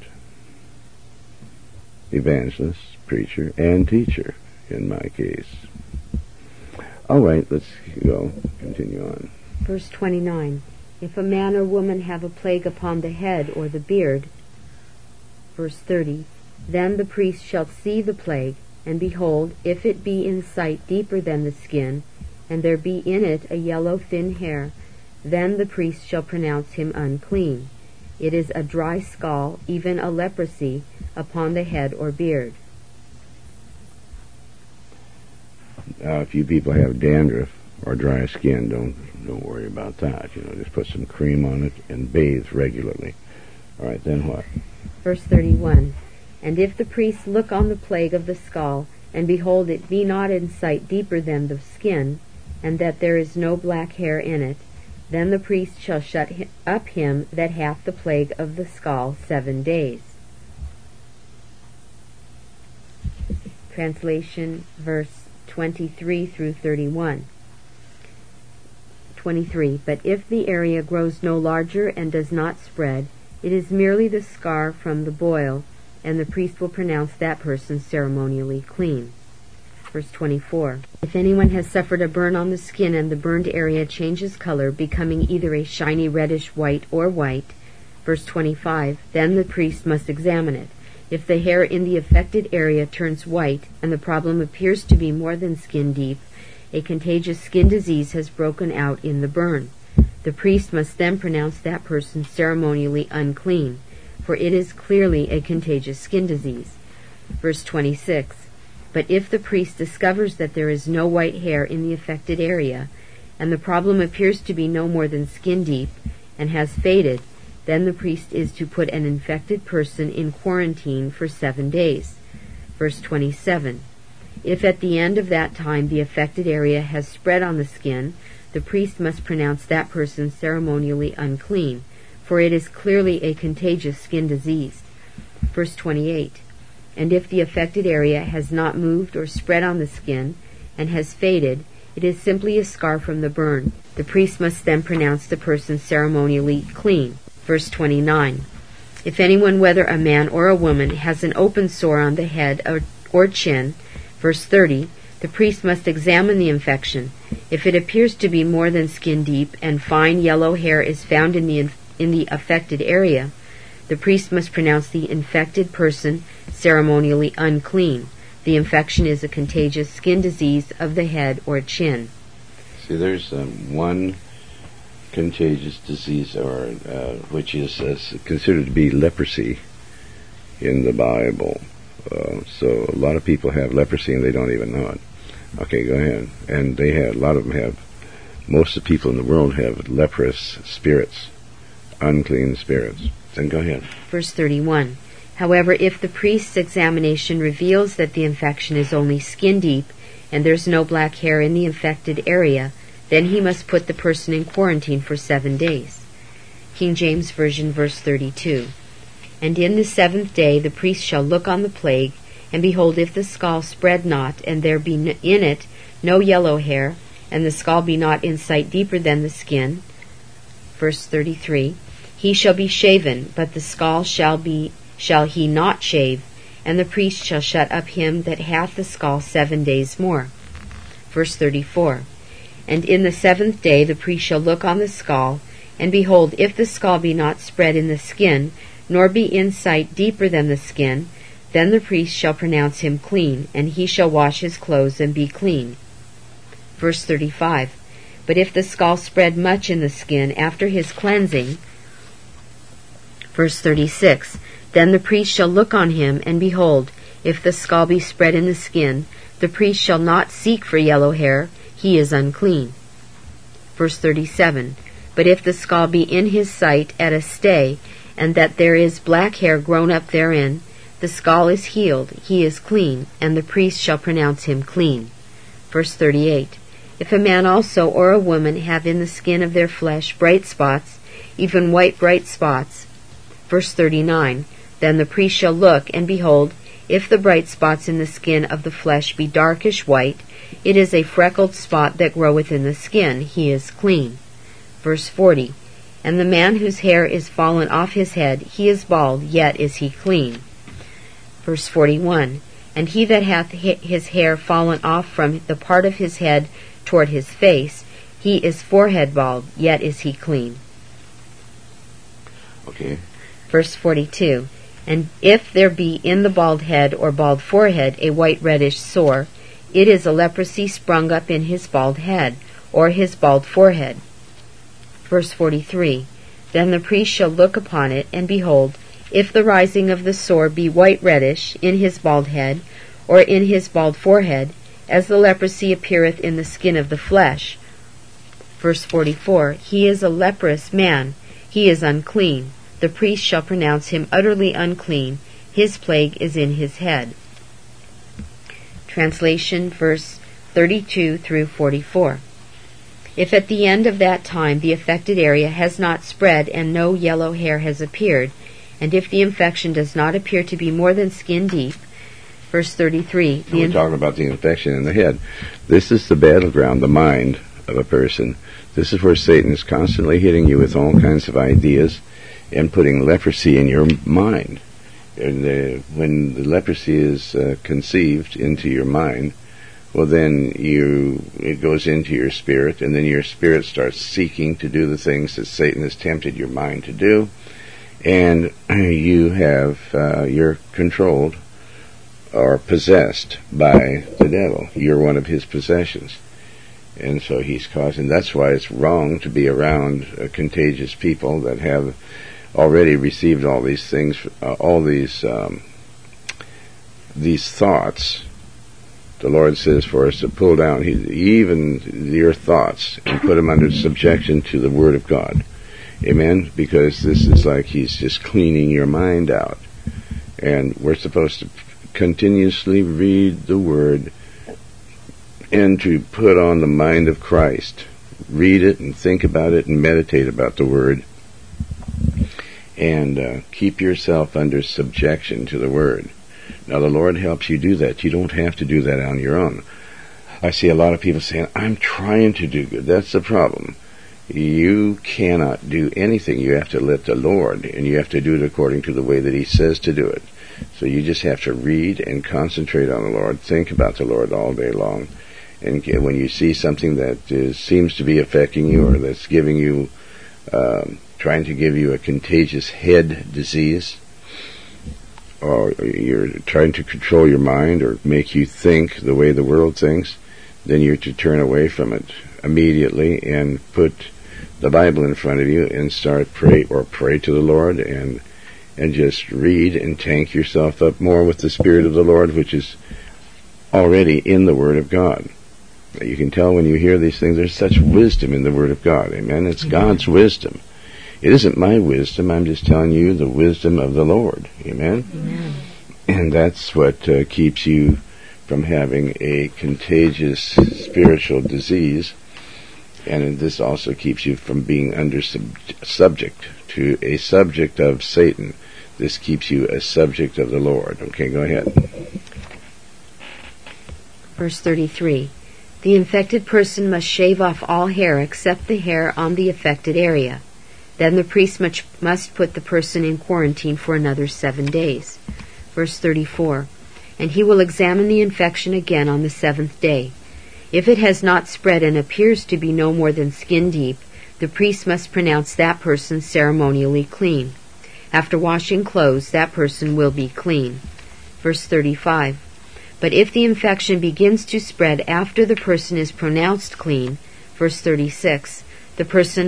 evangelist, preacher, and teacher, in my case. All right, let's continue on. Verse 29. If a man or woman have a plague upon the head or the beard. Verse 30. Then the priest shall see the plague, and behold, if it be in sight deeper than the skin, and there be in it a yellow thin hair, then the priest shall pronounce him unclean. It is a dry scall, even a leprosy, upon the head or beard. If you people have dandruff or dry skin, don't worry about that. Just put some cream on it and bathe regularly. All right, then what? Verse 31. And if the priest look on the plague of the skull, and behold, it be not in sight deeper than the skin, and that there is no black hair in it, then the priest shall shut up him that hath the plague of the skull 7 days. Translation, verse 23 through 31. 23. But if the area grows no larger and does not spread, it is merely the scar from the boil, and the priest will pronounce that person ceremonially clean. Verse 24. If anyone has suffered a burn on the skin and the burned area changes color, becoming either a shiny reddish white or white, verse 25, then the priest must examine it. If the hair in the affected area turns white and the problem appears to be more than skin deep, a contagious skin disease has broken out in the burn. The priest must then pronounce that person ceremonially unclean, for it is clearly a contagious skin disease. Verse 26. But if the priest discovers that there is no white hair in the affected area, and the problem appears to be no more than skin deep and has faded, then the priest is to put an infected person in quarantine for 7 days. Verse 27. If at the end of that time the affected area has spread on the skin, the priest must pronounce that person ceremonially unclean, for it is clearly a contagious skin disease. Verse 28. And if the affected area has not moved or spread on the skin and has faded, it is simply a scar from the burn. The priest must then pronounce the person ceremonially clean. Verse 29. If anyone, whether a man or a woman, has an open sore on the head or chin, verse 30, the priest must examine the infection. If it appears to be more than skin deep and fine yellow hair is found in the affected area, the priest must pronounce the infected person ceremonially unclean. The infection is a contagious skin disease of the head or chin. See, there's one contagious disease, which is considered to be leprosy, in the Bible. So a lot of people have leprosy and they don't even know it. Okay, go ahead. And they have, a lot of them have, most of the people in the world have leprous spirits, unclean spirits. Then go ahead. Verse 31. However, if the priest's examination reveals that the infection is only skin deep and there's no black hair in the infected area, then he must put the person in quarantine for 7 days. King James Version, verse 32. And in the 7th day the priest shall look on the plague, and behold, if the skull spread not, and there be in it no yellow hair, and the skull be not in sight deeper than the skin. Verse 33. He shall be shaven, but the skull shall he not shave, and the priest shall shut up him that hath the skull 7 days more. Verse 34. And in the 7th day the priest shall look on the skull, and behold, if the skull be not spread in the skin, nor be in sight deeper than the skin, then the priest shall pronounce him clean, and he shall wash his clothes and be clean. Verse 35. But if the skull spread much in the skin after his cleansing, verse 36, then the priest shall look on him, and behold, if the skull be spread in the skin, the priest shall not seek for yellow hair, he is unclean. Verse 37. But if the skull be in his sight at a stay, and that there is black hair grown up therein, the skull is healed, he is clean, and the priest shall pronounce him clean. Verse 38. If a man also or a woman have in the skin of their flesh bright spots, even white bright spots. Verse 39. Then the priest shall look, and behold, if the bright spots in the skin of the flesh be darkish white, it is a freckled spot that groweth in the skin, he is clean. Verse 40. And the man whose hair is fallen off his head, he is bald, yet is he clean. Verse 41. And he that hath his hair fallen off from the part of his head toward his face, he is forehead bald, yet is he clean. Okay. Verse 42. And if there be in the bald head or bald forehead a white reddish sore, it is a leprosy sprung up in his bald head, or his bald forehead. Verse 43. Then the priest shall look upon it, and behold, if the rising of the sore be white reddish in his bald head, or in his bald forehead, as the leprosy appeareth in the skin of the flesh. Verse 44. He is a leprous man, he is unclean. The priest shall pronounce him utterly unclean, his plague is in his head. Translation, verse 32 through 44. If at the end of that time the affected area has not spread and no yellow hair has appeared, and if the infection does not appear to be more than skin deep, verse 33. We're talking about the infection in the head. This is the battleground, the mind of a person. This is where Satan is constantly hitting you with all kinds of ideas and putting leprosy in your mind. And when the leprosy is conceived into your mind, well, then it goes into your spirit, and then your spirit starts seeking to do the things that Satan has tempted your mind to do, and you're controlled or possessed by the devil. You're one of his possessions. And so he's causing, that's why it's wrong to be around contagious people that have already received all these things, all these thoughts. The Lord says for us to pull down even your thoughts and put them under subjection to the Word of God. Amen? Because this is like he's just cleaning your mind out. And we're supposed to continuously read the Word and to put on the mind of Christ. Read it and think about it and meditate about the Word. And keep yourself under subjection to the Word. Now, the Lord helps you do that. You don't have to do that on your own. I see a lot of people saying, I'm trying to do good. That's the problem. You cannot do anything. You have to let the Lord, and you have to do it according to the way that He says to do it. So you just have to read and concentrate on the Lord. Think about the Lord all day long. And when you see something that seems to be affecting you, or that's giving you, trying to give you a contagious head disease, or you're trying to control your mind or make you think the way the world thinks, then you're to turn away from it immediately and put the Bible in front of you and start pray to the Lord and and just read and tank yourself up more with the Spirit of the Lord, which is already in the Word of God. You can tell when you hear these things, there's such wisdom in the Word of God. Amen? It's God's wisdom. It isn't my wisdom. I'm just telling you the wisdom of the Lord. Amen? Amen. And that's what keeps you from having a contagious spiritual disease. And this also keeps you from being subject to a subject of Satan. This keeps you a subject of the Lord. Okay, go ahead. Verse 33. The infected person must shave off all hair except the hair on the affected area. Then the priest must put the person in quarantine for another 7 days. Verse 34. And he will examine the infection again on the 7th day. If it has not spread and appears to be no more than skin deep, the priest must pronounce that person ceremonially clean. After washing clothes, that person will be clean. Verse 35. But if the infection begins to spread after the person is pronounced clean, verse 36, the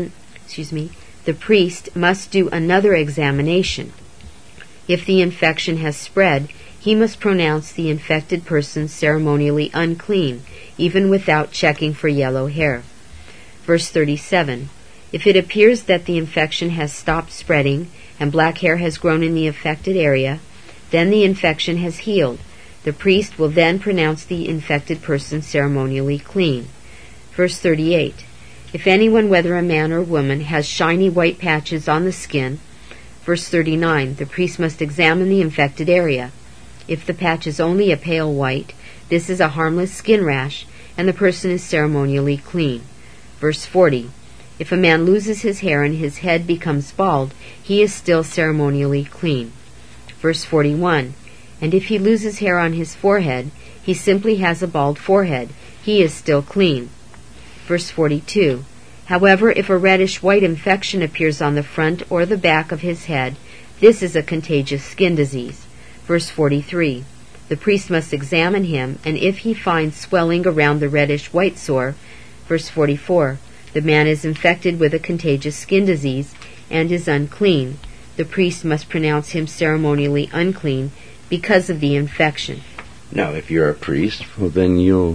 priest must do another examination. If the infection has spread, he must pronounce the infected person ceremonially unclean, even without checking for yellow hair. Verse 37, if it appears that the infection has stopped spreading and black hair has grown in the affected area, then the infection has healed. The priest will then pronounce the infected person ceremonially clean. Verse 38, if anyone, whether a man or woman, has shiny white patches on the skin, verse 39, the priest must examine the infected area. If the patch is only a pale white, this is a harmless skin rash, and the person is ceremonially clean. Verse 40, if a man loses his hair and his head becomes bald, he is still ceremonially clean. Verse 41, and if he loses hair on his forehead, he simply has a bald forehead, he is still clean. Verse 42, however, if a reddish-white infection appears on the front or the back of his head, this is a contagious skin disease. Verse 43, the priest must examine him, and if he finds swelling around the reddish-white sore, verse 44, the man is infected with a contagious skin disease and is unclean. The priest must pronounce him ceremonially unclean because of the infection. Now, if you're a priest, well, then you'll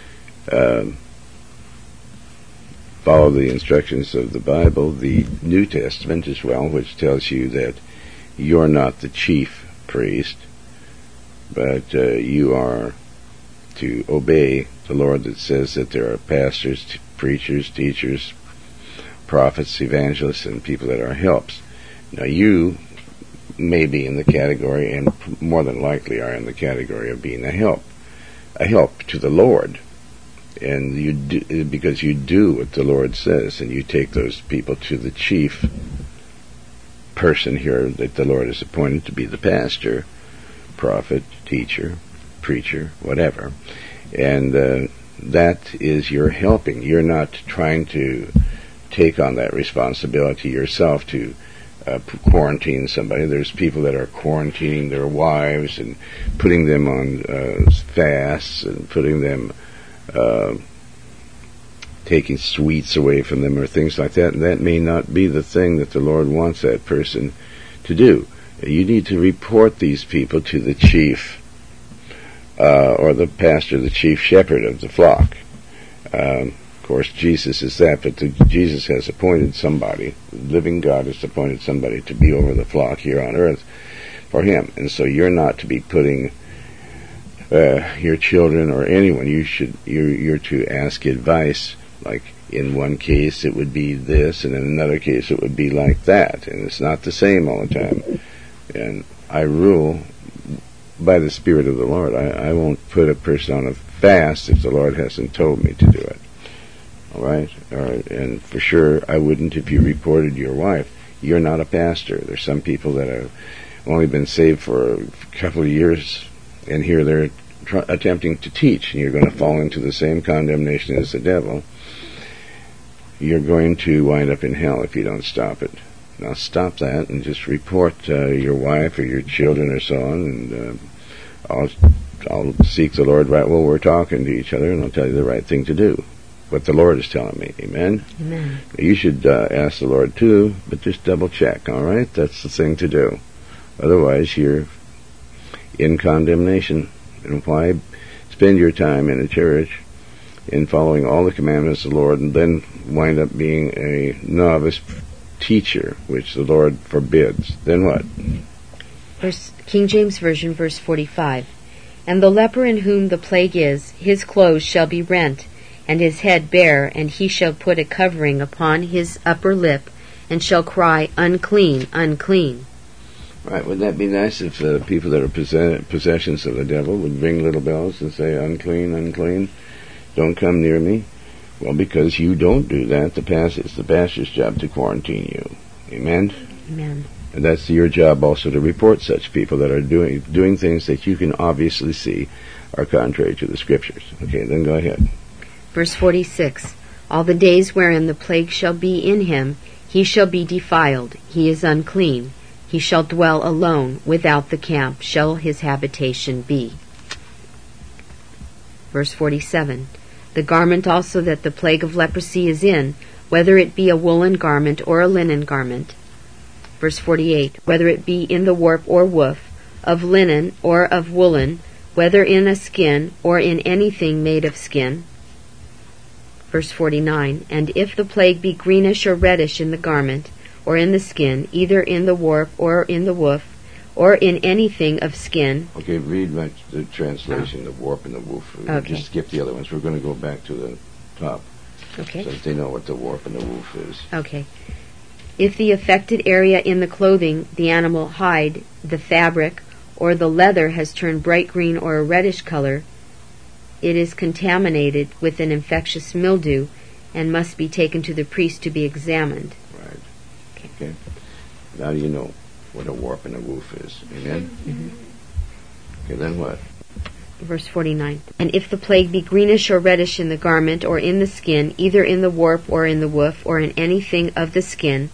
follow the instructions of the Bible, the New Testament as well, which tells you that you're not the chief priest, but you are to obey the Lord that says that there are pastors, preachers, teachers, prophets, evangelists, and people that are helps. Now, you may be in the category, and more than likely are in the category of being a help to the Lord, and you do, because you do what the Lord says, and you take those people to the chief person here that the Lord has appointed to be the pastor, prophet, teacher, preacher, whatever, and that is your helping. You're not trying to take on that responsibility yourself to quarantine somebody. There's people that are quarantining their wives and putting them on fasts and putting them taking sweets away from them or things like that, and that may not be the thing that the Lord wants that person to do. You need to report these people to the chief or the pastor, the chief shepherd of the flock. Of course, Jesus is that, but Jesus has appointed somebody, the living God has appointed somebody to be over the flock here on earth for him. And so you're not to be putting your children or anyone. You're to ask advice. Like in one case it would be this, and in another case it would be like that, and it's not the same all the time. And I rule by the Spirit of the Lord. I won't put a person on a fast if the Lord hasn't told me to do it. All right? And for sure I wouldn't if you reported your wife. You're not a pastor. There's some people that have only been saved for a couple of years, and here they're attempting to teach, and you're going to fall into the same condemnation as the devil. You're going to wind up in hell if you don't stop it. Now stop that and just report your wife or your children or so on, and I'll seek the Lord right while we're talking to each other, and I'll tell you the right thing to do, what the Lord is telling me. Amen? Amen. You should ask the Lord too, but just double check, all right? That's the thing to do. Otherwise, you're in condemnation. And why spend your time in a church in following all the commandments of the Lord and then wind up being a novice teacher, which the Lord forbids? Then what? King James Version, verse 45. And the leper in whom the plague is, his clothes shall be rent, and his head bare, and he shall put a covering upon his upper lip, and shall cry, Unclean, unclean. Right, wouldn't that be nice if people that are possessions of the devil would ring little bells and say, unclean, unclean, don't come near me? Well, because you don't do that, it's the pastor's job to quarantine you. Amen? Amen. And that's your job also to report such people that are doing things that you can obviously see are contrary to the Scriptures. Okay, then go ahead. Verse 46. All the days wherein the plague shall be in him, he shall be defiled, he is unclean. He shall dwell alone, without the camp shall his habitation be. Verse 47. The garment also that the plague of leprosy is in, whether it be a woolen garment or a linen garment. Verse 48. Whether it be in the warp or woof, of linen or of woolen, whether in a skin or in anything made of skin. Verse 49. And if the plague be greenish or reddish in the garment, or in the skin, either in the warp or in the woof, or in anything of skin. Okay, read the translation, the warp and the woof. Okay. Just skip the other ones. We're going to go back to the top. Okay. So that they know what the warp and the woof is. Okay. If the affected area in the clothing, the animal hide, the fabric, or the leather has turned bright green or a reddish color, it is contaminated with an infectious mildew and must be taken to the priest to be examined. Right. Okay. Now you know what a warp and a woof is. Amen? Mm-hmm. Okay, then what? Verse 49. And if the plague be greenish or reddish in the garment or in the skin, either in the warp or in the woof, or in anything of the skin,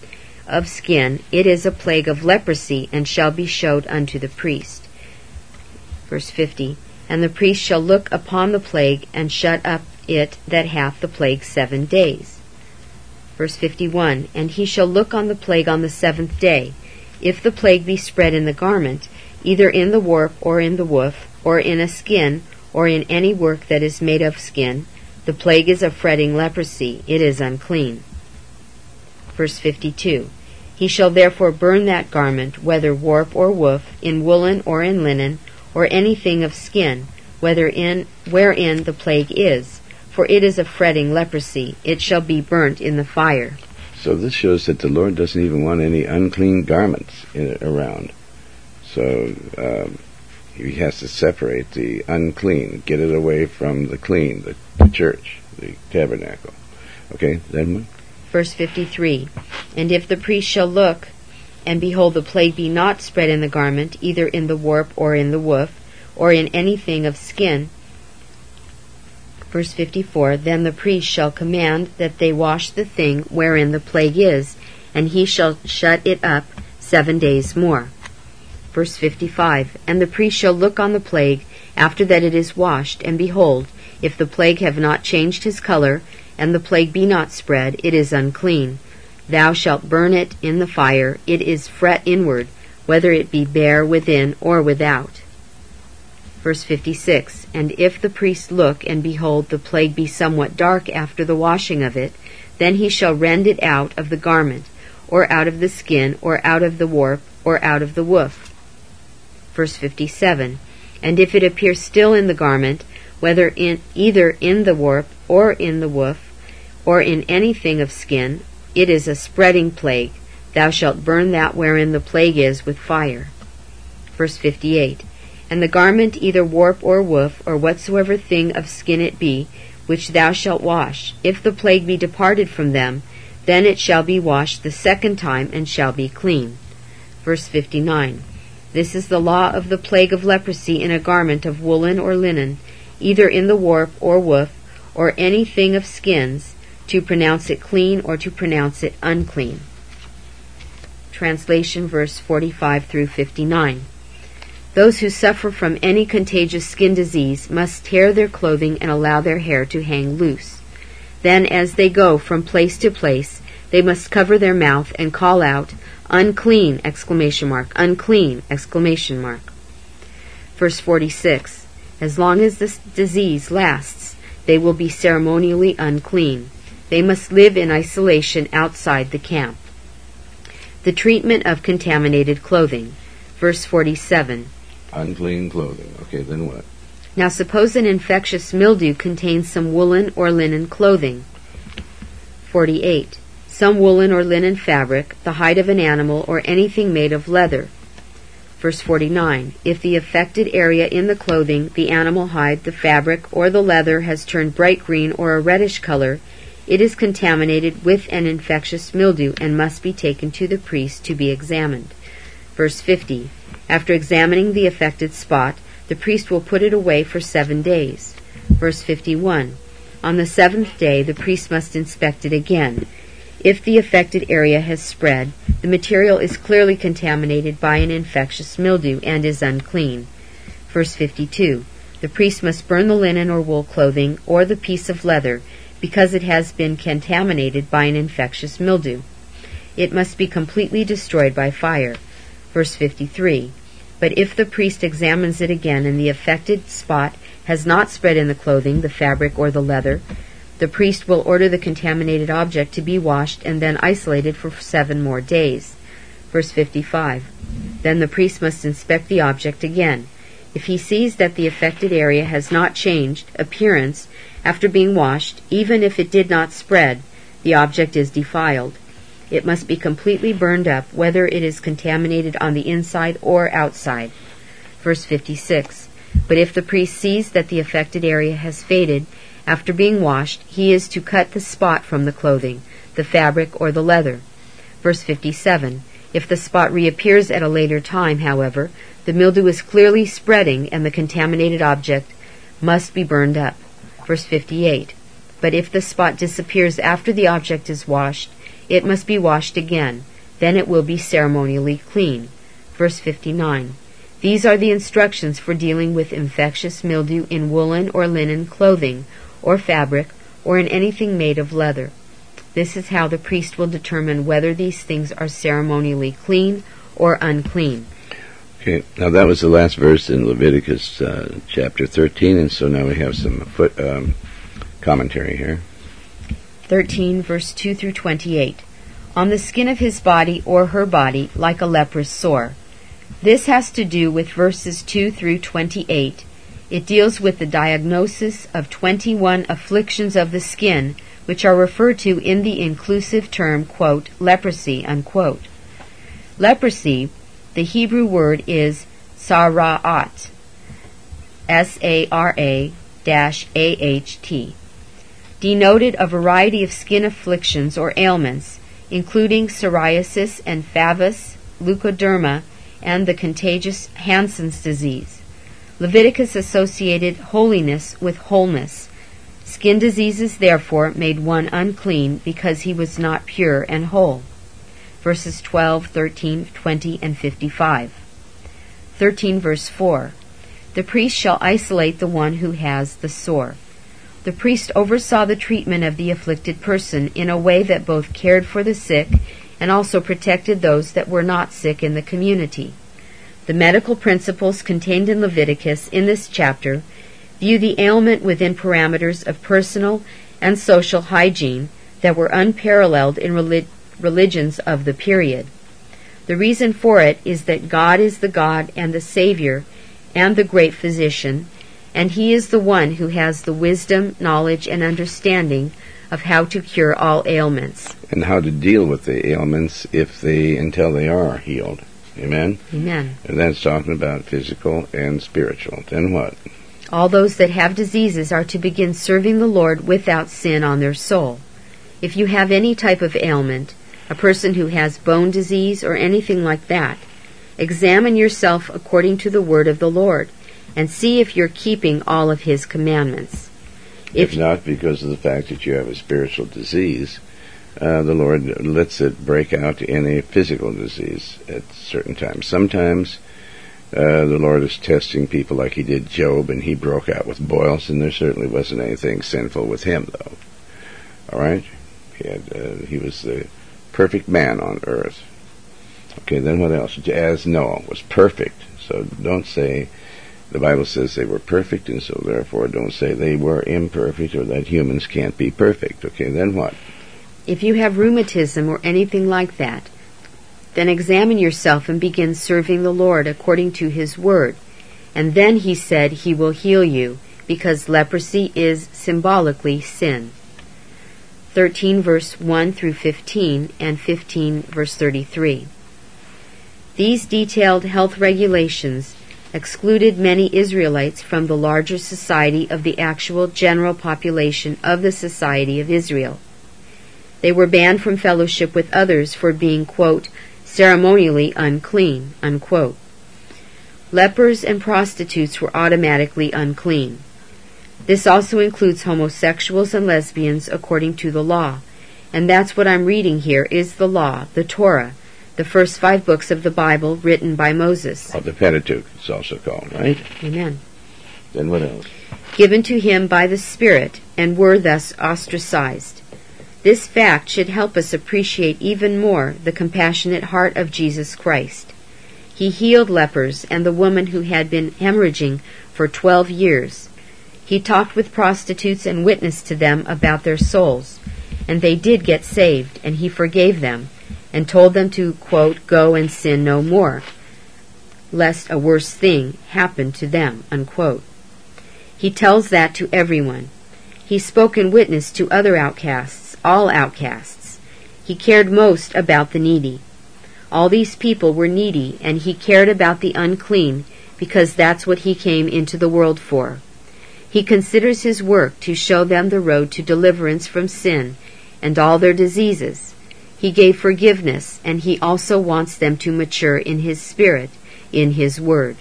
it is a plague of leprosy, and shall be showed unto the priest. Verse 50. And the priest shall look upon the plague, and shut up it that hath the plague 7 days. Verse 51. And he shall look on the plague on the 7th day. If the plague be spread in the garment, either in the warp or in the woof, or in a skin, or in any work that is made of skin, the plague is a fretting leprosy, it is unclean. Verse 52. He shall therefore burn that garment, whether warp or woof, in woolen or in linen, or anything of skin, wherein the plague is, for it is a fretting leprosy, it shall be burnt in the fire. So this shows that the Lord doesn't even want any unclean garments around. So he has to separate the unclean, get it away from the clean, the church, the tabernacle. Okay, then? Verse 53. And if the priest shall look, and behold, the plague be not spread in the garment, either in the warp or in the woof, or in anything of skin. Verse 54. Then the priest shall command that they wash the thing wherein the plague is, and he shall shut it up 7 days more. Verse 55. And the priest shall look on the plague after that it is washed, and behold, if the plague have not changed his color, and the plague be not spread, it is unclean. Thou shalt burn it in the fire, it is fret inward, whether it be bare within or without. Verse 56. And if the priest look, and behold, the plague be somewhat dark after the washing of it, then he shall rend it out of the garment, or out of the skin, or out of the warp, or out of the woof. Verse 57. And if it appear still in the garment, whether either in the warp, or in the woof, or in anything of skin, it is a spreading plague. Thou shalt burn that wherein the plague is with fire. Verse 58. And the garment either warp or woof, or whatsoever thing of skin it be, which thou shalt wash, if the plague be departed from them, then it shall be washed the 2nd time, and shall be clean. Verse 59. This is the law of the plague of leprosy in a garment of woolen or linen, either in the warp or woof, or anything of skins, to pronounce it clean or to pronounce it unclean. Translation verse 45 through 59. Those who suffer from any contagious skin disease must tear their clothing and allow their hair to hang loose. Then as they go from place to place, They must cover their mouth and call out, "Unclean!" Unclean! Verse 46. As long as this disease lasts, they will be ceremonially unclean. They must live in isolation outside the camp. The treatment of contaminated clothing. Verse 47. Unclean clothing. Okay, then what? Now suppose an infectious mildew contains some woolen or linen clothing. 48. Some woolen or linen fabric, the hide of an animal, or anything made of leather. Verse 49. If the affected area in the clothing, the animal hide, the fabric, or the leather has turned bright green or a reddish color, it is contaminated with an infectious mildew and must be taken to the priest to be examined. Verse 50. After examining the affected spot, the priest will put it away for 7 days. Verse 51. On the 7th day, the priest must inspect it again. If the affected area has spread, the material is clearly contaminated by an infectious mildew and is unclean. Verse 52. The priest must burn the linen or wool clothing or the piece of leather because it has been contaminated by an infectious mildew. It must be completely destroyed by fire. Verse 53. But if the priest examines it again and the affected spot has not spread in the clothing, the fabric, or the leather, the priest will order the contaminated object to be washed and then isolated for 7 more days. Verse 55. Then the priest must inspect the object again. If he sees that the affected area has not changed appearance after being washed, even if it did not spread, the object is defiled. It must be completely burned up, whether it is contaminated on the inside or outside. Verse 56. But if the priest sees that the affected area has faded after being washed, he is to cut the spot from the clothing, the fabric, or the leather. Verse 57. If the spot reappears at a later time, however, the mildew is clearly spreading and the contaminated object must be burned up. Verse 58. But if the spot disappears after the object is washed, it must be washed again. Then it will be ceremonially clean. Verse 59. These are the instructions for dealing with infectious mildew in woolen or linen clothing, or fabric, or in anything made of leather. This is how the priest will determine whether these things are ceremonially clean or unclean. Okay, now that was the last verse in Leviticus chapter 13, and so now we have some commentary here. 13, verse 2 through 28. On the skin of his body or her body, like a leprous sore. This has to do with verses 2 through 28. It deals with the diagnosis of 21 afflictions of the skin, which are referred to in the inclusive term, quote, leprosy, unquote. Leprosy, the Hebrew word is sara'at, S-A-R-A-A-H-T, denoted a variety of skin afflictions or ailments, including psoriasis and favus, leukoderma, and the contagious Hansen's disease. Leviticus associated holiness with wholeness. Skin diseases, therefore, made one unclean because he was not pure and whole. Verses 12, 13, 20, and 55. 13, verse 4. The priest shall isolate the one who has the sore. The priest oversaw the treatment of the afflicted person in a way that both cared for the sick and also protected those that were not sick in the community. The medical principles contained in Leviticus in this chapter view the ailment within parameters of personal and social hygiene that were unparalleled in religions of the period. The reason for it is that God is the God and the Savior and the great physician, and He is the one who has the wisdom, knowledge, and understanding of how to cure all ailments. And how to deal with the ailments until they are healed. Amen? Amen. And that's talking about physical and spiritual. Then what? All those that have diseases are to begin serving the Lord without sin on their soul. If you have any type of ailment, a person who has bone disease or anything like that, examine yourself according to the word of the Lord, and see if you're keeping all of His commandments. If not because of the fact that you have a spiritual disease, the Lord lets it break out in a physical disease at certain times. Sometimes the Lord is testing people like He did Job, and he broke out with boils, and there certainly wasn't anything sinful with him, though. All right? He was the perfect man on earth. Okay, then what else? As Noah was perfect. So don't say, the Bible says they were perfect, and so therefore don't say they were imperfect or that humans can't be perfect. Okay, then what? If you have rheumatism or anything like that, then examine yourself and begin serving the Lord according to His Word. And then He said He will heal you, because leprosy is symbolically sin. 13 verse 1 through 15 and 15 verse 33. These detailed health regulations excluded many Israelites from the larger society of the actual general population of the Society of Israel. They were banned from fellowship with others for being, quote, ceremonially unclean, unquote. Lepers and prostitutes were automatically unclean. This also includes homosexuals and lesbians according to the law. And that's what I'm reading here is the law, the Torah, the first 5 books of the Bible written by Moses. Oh, the Pentateuch it's also called, right? Amen. Then what else? Given to him by the Spirit, and were thus ostracized. This fact should help us appreciate even more the compassionate heart of Jesus Christ. He healed lepers and the woman who had been hemorrhaging for 12 years. He talked with prostitutes and witnessed to them about their souls, and they did get saved, and He forgave them, and told them to, quote, go and sin no more, lest a worse thing happen to them, unquote. He tells that to everyone. He spoke and witnessed to other outcasts, all outcasts. He cared most about the needy. All these people were needy, and He cared about the unclean, because that's what He came into the world for. He considers His work to show them the road to deliverance from sin and all their diseases. He gave forgiveness, and He also wants them to mature in His Spirit, in His Word.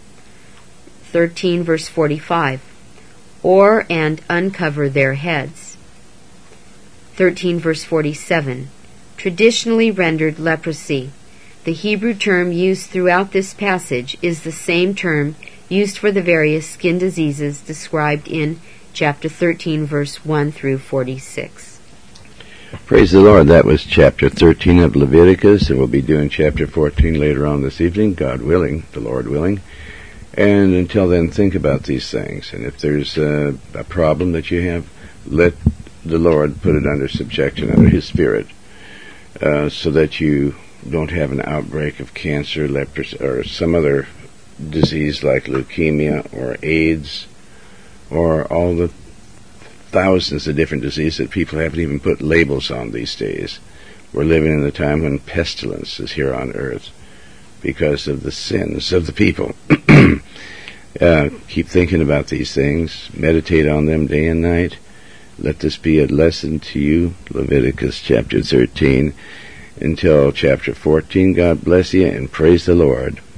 13 verse 45. Or and uncover their heads. 13 verse 47. Traditionally rendered leprosy. The Hebrew term used throughout this passage is the same term used for the various skin diseases described in chapter 13 verse 1 through 46. Praise the Lord. That was chapter 13 of Leviticus, and we'll be doing chapter 14 later on this evening, God willing, the Lord willing. And until then, think about these things. And if there's a problem that you have, let the Lord put it under subjection, under His Spirit, so that you don't have an outbreak of cancer, leprosy, or some other disease like leukemia or AIDS, or all the thousands of different diseases that people haven't even put labels on these days. We're living in a time when pestilence is here on earth because of the sins of the people. Keep thinking about these things. Meditate on them day and night. Let this be a lesson to you, Leviticus chapter 13. Until chapter 14, God bless you and praise the Lord.